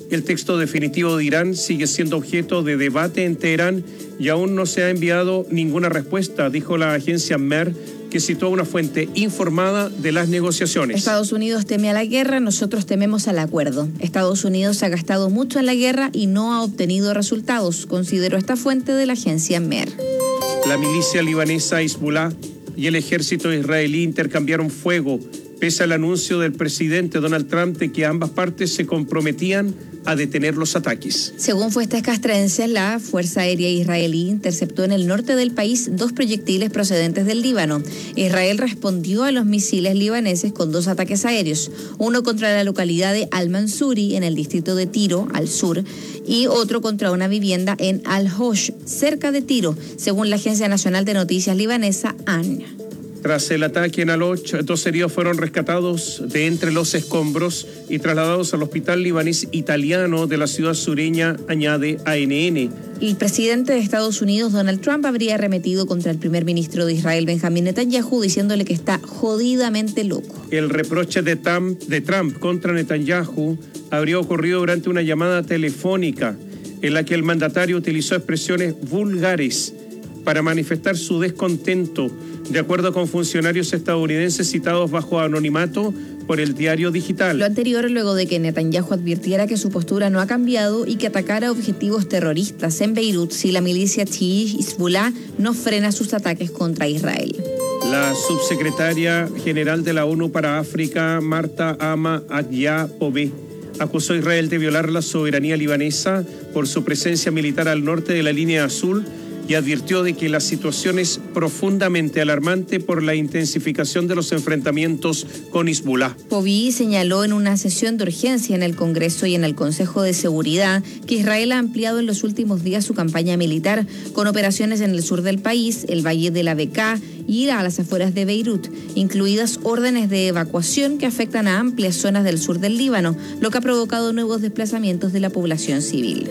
El texto definitivo de Irán sigue siendo objeto de debate en Teherán y aún no se ha enviado ninguna respuesta, dijo la agencia Mer, que citó a una fuente informada de las negociaciones. Estados Unidos teme a la guerra, nosotros tememos al acuerdo. Estados Unidos ha gastado mucho en la guerra y no ha obtenido resultados, consideró esta fuente de la agencia Mer. La milicia libanesa Hezbollah y el ejército israelí intercambiaron fuego, pese al anuncio del presidente Donald Trump de que ambas partes se comprometían a detener los ataques. Según fuentes castrenses, la Fuerza Aérea Israelí interceptó en el norte del país dos proyectiles procedentes del Líbano. Israel respondió a los misiles libaneses con dos ataques aéreos, uno contra la localidad de Al-Mansuri, en el distrito de Tiro, al sur, y otro contra una vivienda en Al-Hosh, cerca de Tiro, según la Agencia Nacional de Noticias libanesa, A N. Tras el ataque en Al-Hosh, dos heridos fueron rescatados de entre los escombros y trasladados al hospital libanés italiano de la ciudad sureña, añade A N N. El presidente de Estados Unidos, Donald Trump, habría arremetido contra el primer ministro de Israel, Benjamín Netanyahu, diciéndole que está jodidamente loco. El reproche de Trump, de Trump contra Netanyahu habría ocurrido durante una llamada telefónica en la que el mandatario utilizó expresiones vulgares para manifestar su descontento, de acuerdo con funcionarios estadounidenses citados bajo anonimato por el diario digital. Lo anterior luego de que Netanyahu advirtiera que su postura no ha cambiado y que atacara objetivos terroristas en Beirut si la milicia chií Hezbollah no frena sus ataques contra Israel. La subsecretaria general de la ONU para África, Marta Ama Agyapove, acusó a Israel de violar la soberanía libanesa por su presencia militar al norte de la línea azul y advirtió de que la situación es profundamente alarmante por la intensificación de los enfrentamientos con Hezbollah. Poví señaló en una sesión de urgencia en el Congreso y en el Consejo de Seguridad que Israel ha ampliado en los últimos días su campaña militar con operaciones en el sur del país, el Valle de la Bekaa y a las afueras de Beirut, incluidas órdenes de evacuación que afectan a amplias zonas del sur del Líbano, lo que ha provocado nuevos desplazamientos de la población civil.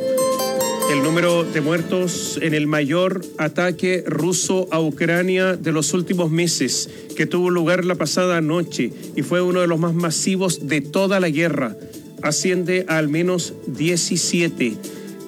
El número de muertos en el mayor ataque ruso a Ucrania de los últimos meses, que tuvo lugar la pasada noche y fue uno de los más masivos de toda la guerra, asciende a al menos diecisiete.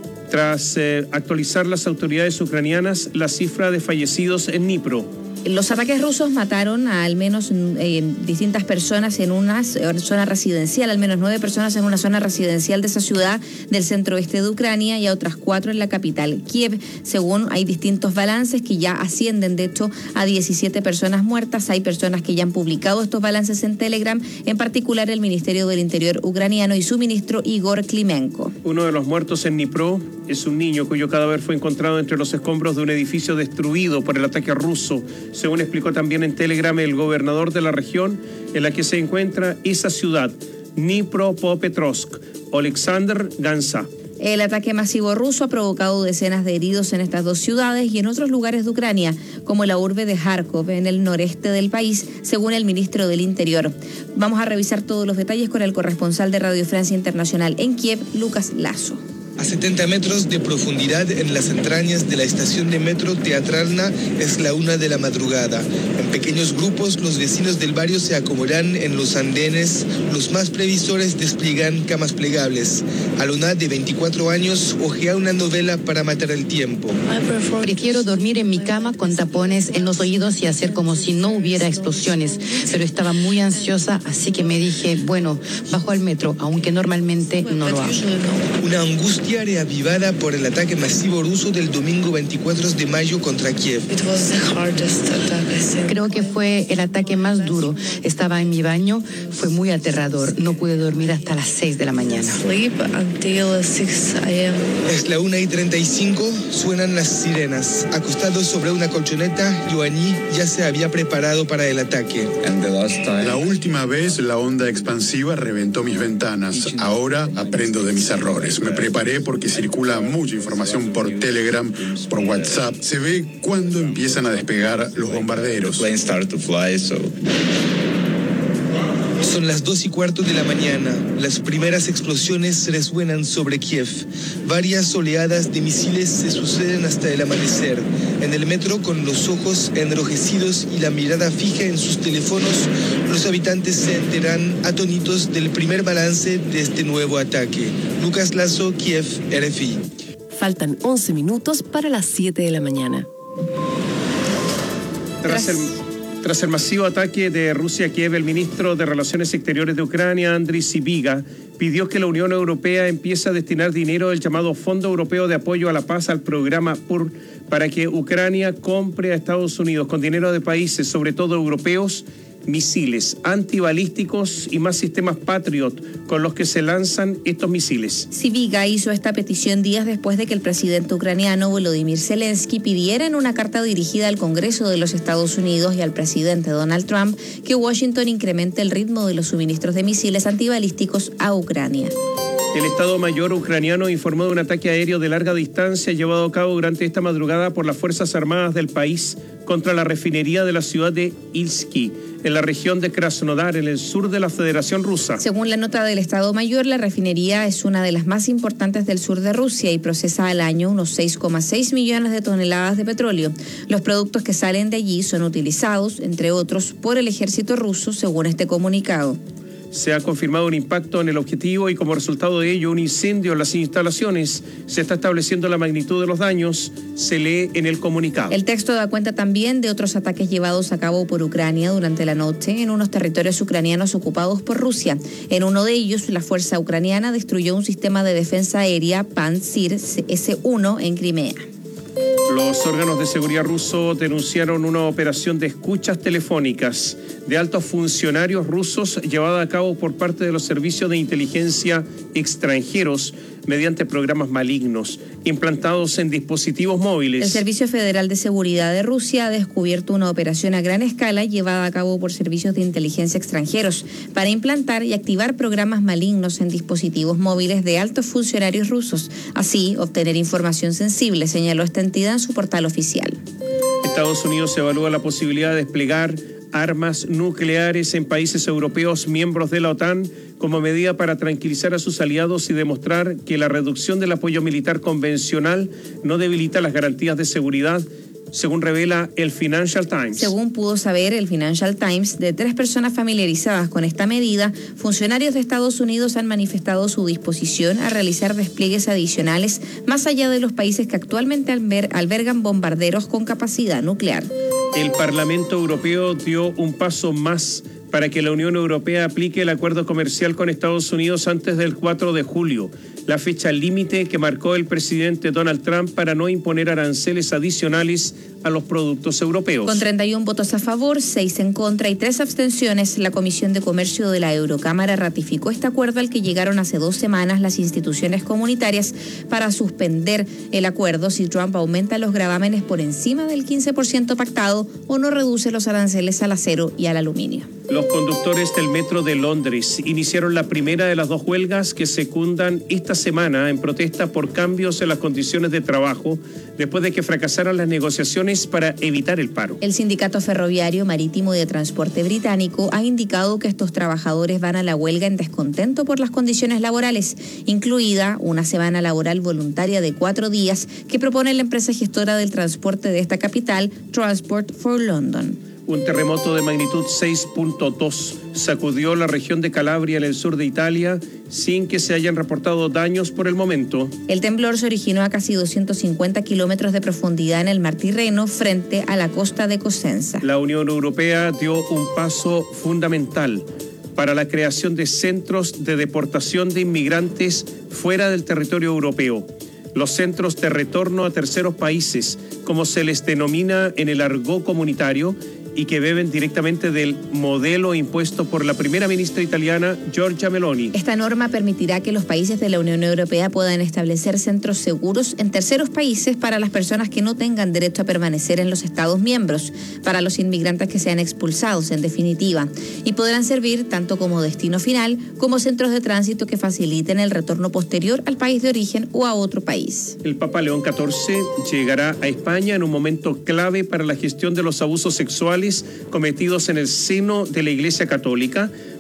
Tras eh, actualizar las autoridades ucranianas la cifra de fallecidos en Dnipro. Los ataques rusos mataron a al menos eh, distintas personas en una zona residencial, al menos nueve personas en una zona residencial de esa ciudad del centro oeste de Ucrania y a otras cuatro en la capital, Kiev. Según hay distintos balances que ya ascienden, de hecho, a diecisiete personas muertas. Hay personas que ya han publicado estos balances en Telegram, en particular el Ministerio del Interior ucraniano y su ministro Igor Klimenko. Uno de los muertos en Dnipro es un niño cuyo cadáver fue encontrado entre los escombros de un edificio destruido por el ataque ruso, según explicó también en Telegram el gobernador de la región en la que se encuentra esa ciudad, Dnipropetrovsk, Oleksandr Gansa. El ataque masivo ruso ha provocado decenas de heridos en estas dos ciudades y en otros lugares de Ucrania, como la urbe de Kharkov, en el noreste del país, según el ministro del Interior. Vamos a revisar todos los detalles con el corresponsal de Radio Francia Internacional en Kiev, Lucas Lazo. A setenta metros de profundidad en las entrañas de la estación de metro Teatralna es la una de la madrugada. En pequeños grupos los vecinos del barrio se acomodan en los andenes, los más previsores despliegan camas plegables. Alona, de veinticuatro años, ojea una novela para matar el tiempo. Prefiero dormir en mi cama con tapones en los oídos y hacer como si no hubiera explosiones, pero estaba muy ansiosa, así que me dije, bueno, bajo al metro, aunque normalmente no lo hago. Una angustia reavivada por el ataque masivo ruso del domingo veinticuatro de mayo contra Kiev. Creo que fue el ataque más duro. Estaba en mi baño, fue muy aterrador. No pude dormir hasta las seis de la mañana. Es la una y treinta y cinco, suenan las sirenas. Acostado sobre una colchoneta, Ioanni ya se había preparado para el ataque. La última vez la onda expansiva reventó mis ventanas. Ahora aprendo de mis errores. Me preparé porque circula mucha información por Telegram, por WhatsApp. Se ve cuando empiezan a despegar los bombarderos. Son las dos y cuarto de la mañana. Las primeras explosiones resuenan sobre Kiev. Varias oleadas de misiles se suceden hasta el amanecer. En el metro, con los ojos enrojecidos y la mirada fija en sus teléfonos, los habitantes se enteran atónitos del primer balance de este nuevo ataque. Lucas Lazo, Kiev, R F I. Faltan once minutos para las siete de la mañana. Tras el... Tras el masivo ataque de Rusia a Kiev, el ministro de Relaciones Exteriores de Ucrania, Andriy Sybiga, pidió que la Unión Europea empiece a destinar dinero del llamado Fondo Europeo de Apoyo a la Paz al programa P U R para que Ucrania compre a Estados Unidos con dinero de países, sobre todo europeos, misiles antibalísticos y más sistemas Patriot con los que se lanzan estos misiles. Sybiga hizo esta petición días después de que el presidente ucraniano Volodymyr Zelensky pidiera en una carta dirigida al Congreso de los Estados Unidos y al presidente Donald Trump que Washington incremente el ritmo de los suministros de misiles antibalísticos a Ucrania. El Estado Mayor ucraniano informó de un ataque aéreo de larga distancia llevado a cabo durante esta madrugada por las Fuerzas Armadas del país contra la refinería de la ciudad de Ilsky, en la región de Krasnodar, en el sur de la Federación Rusa. Según la nota del Estado Mayor, la refinería es una de las más importantes del sur de Rusia y procesa al año unos seis coma seis millones de toneladas de petróleo. Los productos que salen de allí son utilizados, entre otros, por el ejército ruso, según este comunicado. Se ha confirmado un impacto en el objetivo y como resultado de ello un incendio en las instalaciones. Se está estableciendo la magnitud de los daños, se lee en el comunicado. El texto da cuenta también de otros ataques llevados a cabo por Ucrania durante la noche en unos territorios ucranianos ocupados por Rusia. En uno de ellos, la fuerza ucraniana destruyó un sistema de defensa aérea Pantsir ese uno en Crimea. Los órganos de seguridad rusos denunciaron una operación de escuchas telefónicas de altos funcionarios rusos llevada a cabo por parte de los servicios de inteligencia extranjeros mediante programas malignos implantados en dispositivos móviles. El Servicio Federal de Seguridad de Rusia ha descubierto una operación a gran escala llevada a cabo por servicios de inteligencia extranjeros para implantar y activar programas malignos en dispositivos móviles de altos funcionarios rusos. Así, obtener información sensible, señaló esta entidad en su portal oficial. Estados Unidos evalúa la posibilidad de desplegar armas nucleares en países europeos miembros de la OTAN como medida para tranquilizar a sus aliados y demostrar que la reducción del apoyo militar convencional no debilita las garantías de seguridad, según revela el Financial Times. Según pudo saber el Financial Times, de tres personas familiarizadas con esta medida, funcionarios de Estados Unidos han manifestado su disposición a realizar despliegues adicionales más allá de los países que actualmente albergan bombarderos con capacidad nuclear. El Parlamento Europeo dio un paso más para que la Unión Europea aplique el acuerdo comercial con Estados Unidos antes del cuatro de julio, la fecha límite que marcó el presidente Donald Trump para no imponer aranceles adicionales a los productos europeos. Con treinta y uno votos a favor, seis en contra y tres abstenciones, la Comisión de Comercio de la Eurocámara ratificó este acuerdo al que llegaron hace dos semanas las instituciones comunitarias para suspender el acuerdo si Trump aumenta los gravámenes por encima del quince por ciento pactado o no reduce los aranceles al acero y al aluminio. Los conductores del metro de Londres iniciaron la primera de las dos huelgas que secundan esta semana en protesta por cambios en las condiciones de trabajo después de que fracasaran las negociaciones para evitar el paro. El Sindicato Ferroviario, Marítimo y de Transporte británico ha indicado que estos trabajadores van a la huelga en descontento por las condiciones laborales, incluida una semana laboral voluntaria de cuatro días que propone la empresa gestora del transporte de esta capital, Transport for London. Un terremoto de magnitud seis punto dos sacudió la región de Calabria en el sur de Italia sin que se hayan reportado daños por el momento. El temblor se originó a casi doscientos cincuenta kilómetros de profundidad en el mar Tirreno frente a la costa de Cosenza. La Unión Europea dio un paso fundamental para la creación de centros de deportación de inmigrantes fuera del territorio europeo. Los centros de retorno a terceros países, como se les denomina en el argot comunitario, y que beben directamente del modelo impuesto por la primera ministra italiana Giorgia Meloni. Esta norma permitirá que los países de la Unión Europea puedan establecer centros seguros en terceros países para las personas que no tengan derecho a permanecer en los Estados miembros, para los inmigrantes que sean expulsados, en definitiva, y podrán servir tanto como destino final como centros de tránsito que faciliten el retorno posterior al país de origen o a otro país. El Papa León catorce llegará a España en un momento clave para la gestión de los abusos sexuales cometidos en el seno de la Iglesia Católica,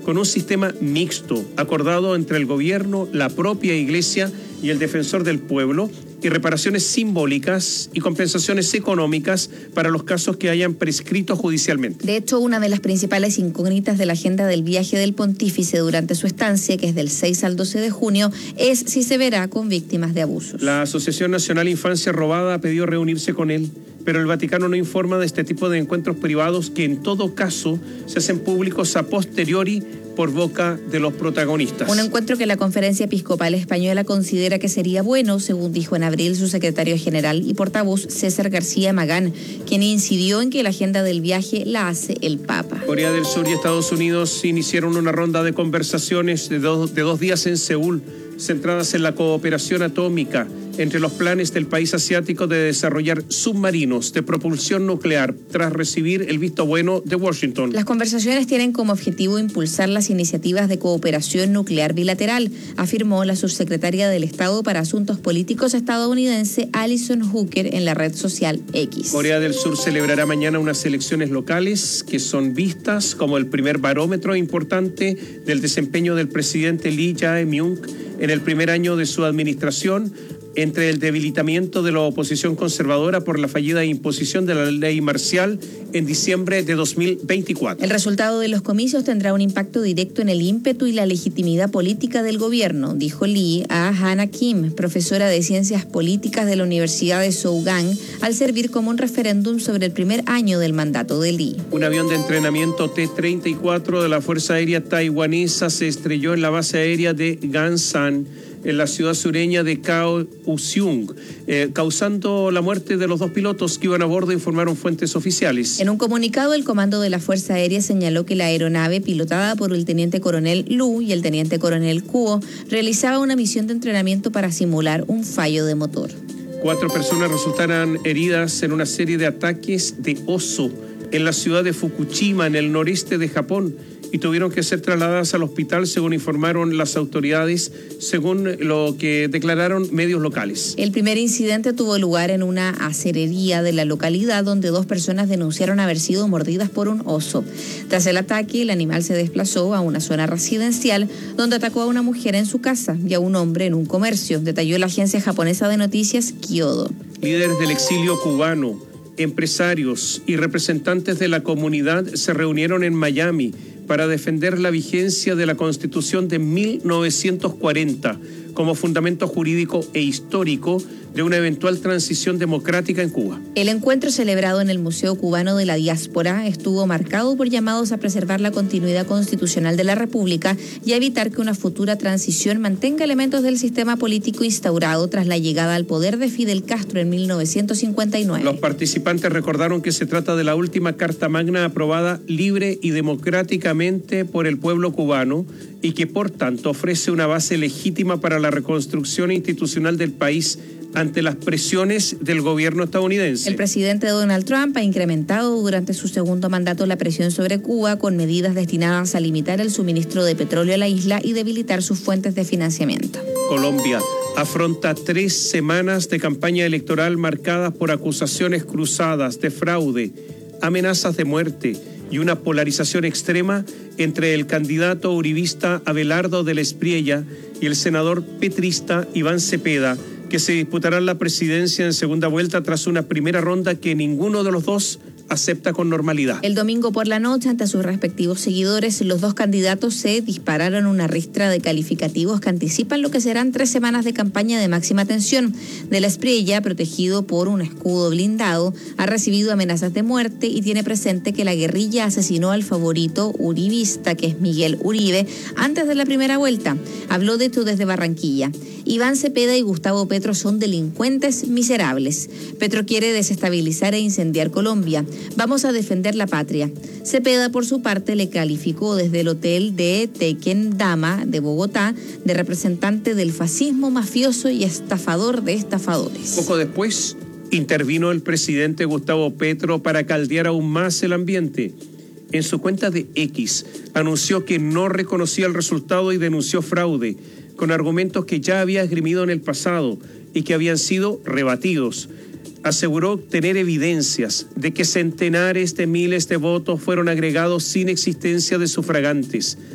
con un sistema mixto, acordado entre el gobierno, la propia iglesia y el defensor del pueblo, y reparaciones simbólicas y compensaciones económicas para los casos que hayan prescrito judicialmente. De hecho, una de las principales incógnitas de la agenda del viaje del pontífice durante su estancia, que es del seis al doce de junio, es si se verá con víctimas de abusos. La Asociación Nacional Infancia Robada ha pedido reunirse con él, pero el Vaticano no informa de este tipo de encuentros privados que en todo caso se hacen públicos a posteriori por boca de los protagonistas. Un encuentro que la Conferencia Episcopal Española considera que sería bueno, según dijo en abril su secretario general y portavoz César García Magán, quien incidió en que la agenda del viaje la hace el Papa. Corea del Sur y Estados Unidos iniciaron una ronda de conversaciones de dos, de dos días en Seúl, centradas en la cooperación atómica entre los planes del país asiático de desarrollar submarinos de propulsión nuclear tras recibir el visto bueno de Washington. Las conversaciones tienen como objetivo impulsar las iniciativas de cooperación nuclear bilateral, afirmó la subsecretaria del Estado para Asuntos Políticos estadounidense Alison Hooker en la red social X. Corea del Sur celebrará mañana unas elecciones locales que son vistas como el primer barómetro importante del desempeño del presidente Lee Jae-myung en el primer año de su administración, entre el debilitamiento de la oposición conservadora por la fallida imposición de la ley marcial en diciembre de dos mil veinticuatro. El resultado de los comicios tendrá un impacto directo en el ímpetu y la legitimidad política del gobierno, dijo Lee a Hannah Kim, profesora de Ciencias Políticas de la Universidad de Sougang, al servir como un referéndum sobre el primer año del mandato de Lee. Un avión de entrenamiento T treinta y cuatro de la Fuerza Aérea Taiwanesa se estrelló en la base aérea de Gansan, en la ciudad sureña de Kaohsiung, eh, causando la muerte de los dos pilotos que iban a bordo, informaron fuentes oficiales. En un comunicado, el comando de la Fuerza Aérea señaló que la aeronave, pilotada por el teniente coronel Lu y el teniente coronel Kuo, realizaba una misión de entrenamiento para simular un fallo de motor. Cuatro personas resultaron heridas en una serie de ataques de oso en la ciudad de Fukushima, en el noreste de Japón, y tuvieron que ser trasladadas al hospital, según informaron las autoridades, según lo que declararon medios locales. El primer incidente tuvo lugar en una acerería de la localidad, donde dos personas denunciaron haber sido mordidas por un oso. Tras el ataque, el animal se desplazó a una zona residencial, donde atacó a una mujer en su casa y a un hombre en un comercio, detalló la agencia japonesa de noticias Kyodo. Líderes del exilio cubano, empresarios y representantes de la comunidad se reunieron en Miami para defender la vigencia de la Constitución de mil novecientos cuarenta como fundamento jurídico e histórico de una eventual transición democrática en Cuba. El encuentro celebrado en el Museo Cubano de la Diáspora estuvo marcado por llamados a preservar la continuidad constitucional de la República y a evitar que una futura transición mantenga elementos del sistema político instaurado tras la llegada al poder de Fidel Castro en mil novecientos cincuenta y nueve. Los participantes recordaron que se trata de la última Carta Magna aprobada libre y democráticamente por el pueblo cubano y que por tanto ofrece una base legítima para la reconstrucción institucional del país ante las presiones del gobierno estadounidense. El presidente Donald Trump ha incrementado durante su segundo mandato la presión sobre Cuba con medidas destinadas a limitar el suministro de petróleo a la isla y debilitar sus fuentes de financiamiento. Colombia afronta tres semanas de campaña electoral marcadas por acusaciones cruzadas de fraude, amenazas de muerte y una polarización extrema entre el candidato uribista Abelardo de la Espriella y el senador petrista Iván Cepeda, que se disputarán la presidencia en segunda vuelta tras una primera ronda que ninguno de los dos acepta con normalidad. El domingo por la noche, ante sus respectivos seguidores, los dos candidatos se dispararon una ristra de calificativos que anticipan lo que serán tres semanas de campaña de máxima tensión. De la Espriella, protegido por un escudo blindado, ha recibido amenazas de muerte y tiene presente que la guerrilla asesinó al favorito uribista, que es Miguel Uribe, antes de la primera vuelta. Habló de esto desde Barranquilla. Iván Cepeda y Gustavo Petro son delincuentes miserables. Petro quiere desestabilizar e incendiar Colombia. Vamos a defender la patria. Cepeda, por su parte, le calificó desde el hotel de Tequendama de Bogotá de representante del fascismo mafioso y estafador de estafadores. Poco después, intervino el presidente Gustavo Petro para caldear aún más el ambiente. En su cuenta de X, anunció que no reconocía el resultado y denunció fraude, con argumentos que ya había esgrimido en el pasado y que habían sido rebatidos. Aseguró tener evidencias de que centenares de miles de votos fueron agregados sin existencia de sufragantes.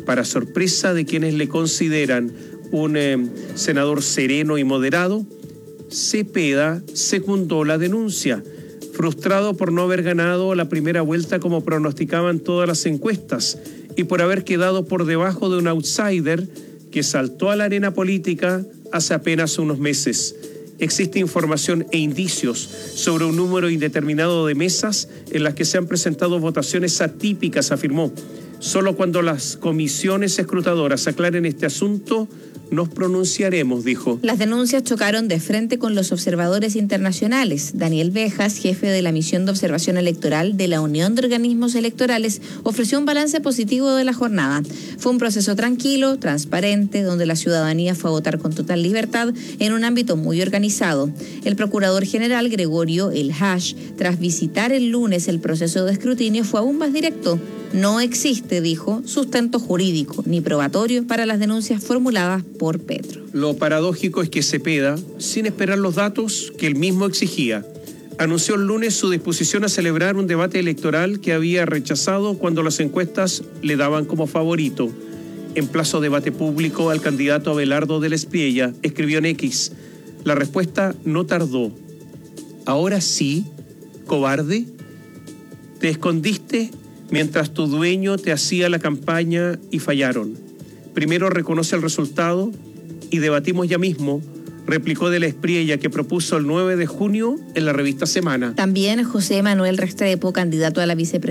para sorpresa de quienes le consideran un eh, senador sereno y moderado, Cepeda secundó la denuncia, frustrado por no haber ganado la primera vuelta como pronosticaban todas las encuestas y por haber quedado por debajo de un outsider que saltó a la arena política hace apenas unos meses. Existe información e indicios sobre un número indeterminado de mesas en las que se han presentado votaciones atípicas, afirmó. Solo cuando las comisiones escrutadoras aclaren este asunto, nos pronunciaremos, dijo. Las denuncias chocaron de frente con los observadores internacionales. Daniel Bejas, jefe de la misión de observación electoral de la Unión de Organismos Electorales, ofreció un balance positivo de la jornada. Fue un proceso tranquilo, transparente, donde la ciudadanía fue a votar con total libertad en un ámbito muy organizado. El procurador general Gregorio El Hash, tras visitar el lunes el proceso de escrutinio, fue aún más directo. No existe, dijo, sustento jurídico ni probatorio para las denuncias formuladas por Petro. Lo paradójico es que Cepeda, sin esperar los datos que él mismo exigía, anunció el lunes su disposición a celebrar un debate electoral que había rechazado cuando las encuestas le daban como favorito. En plazo debate público al candidato Abelardo del Espriella, escribió en X, la respuesta no tardó. Ahora sí, cobarde, te escondiste mientras tu dueño te hacía la campaña y fallaron. Primero reconoce el resultado y debatimos ya mismo, replicó de la Espriella, que propuso el nueve de junio en la revista Semana. También José Manuel Restrepo, candidato a la vicepresidencia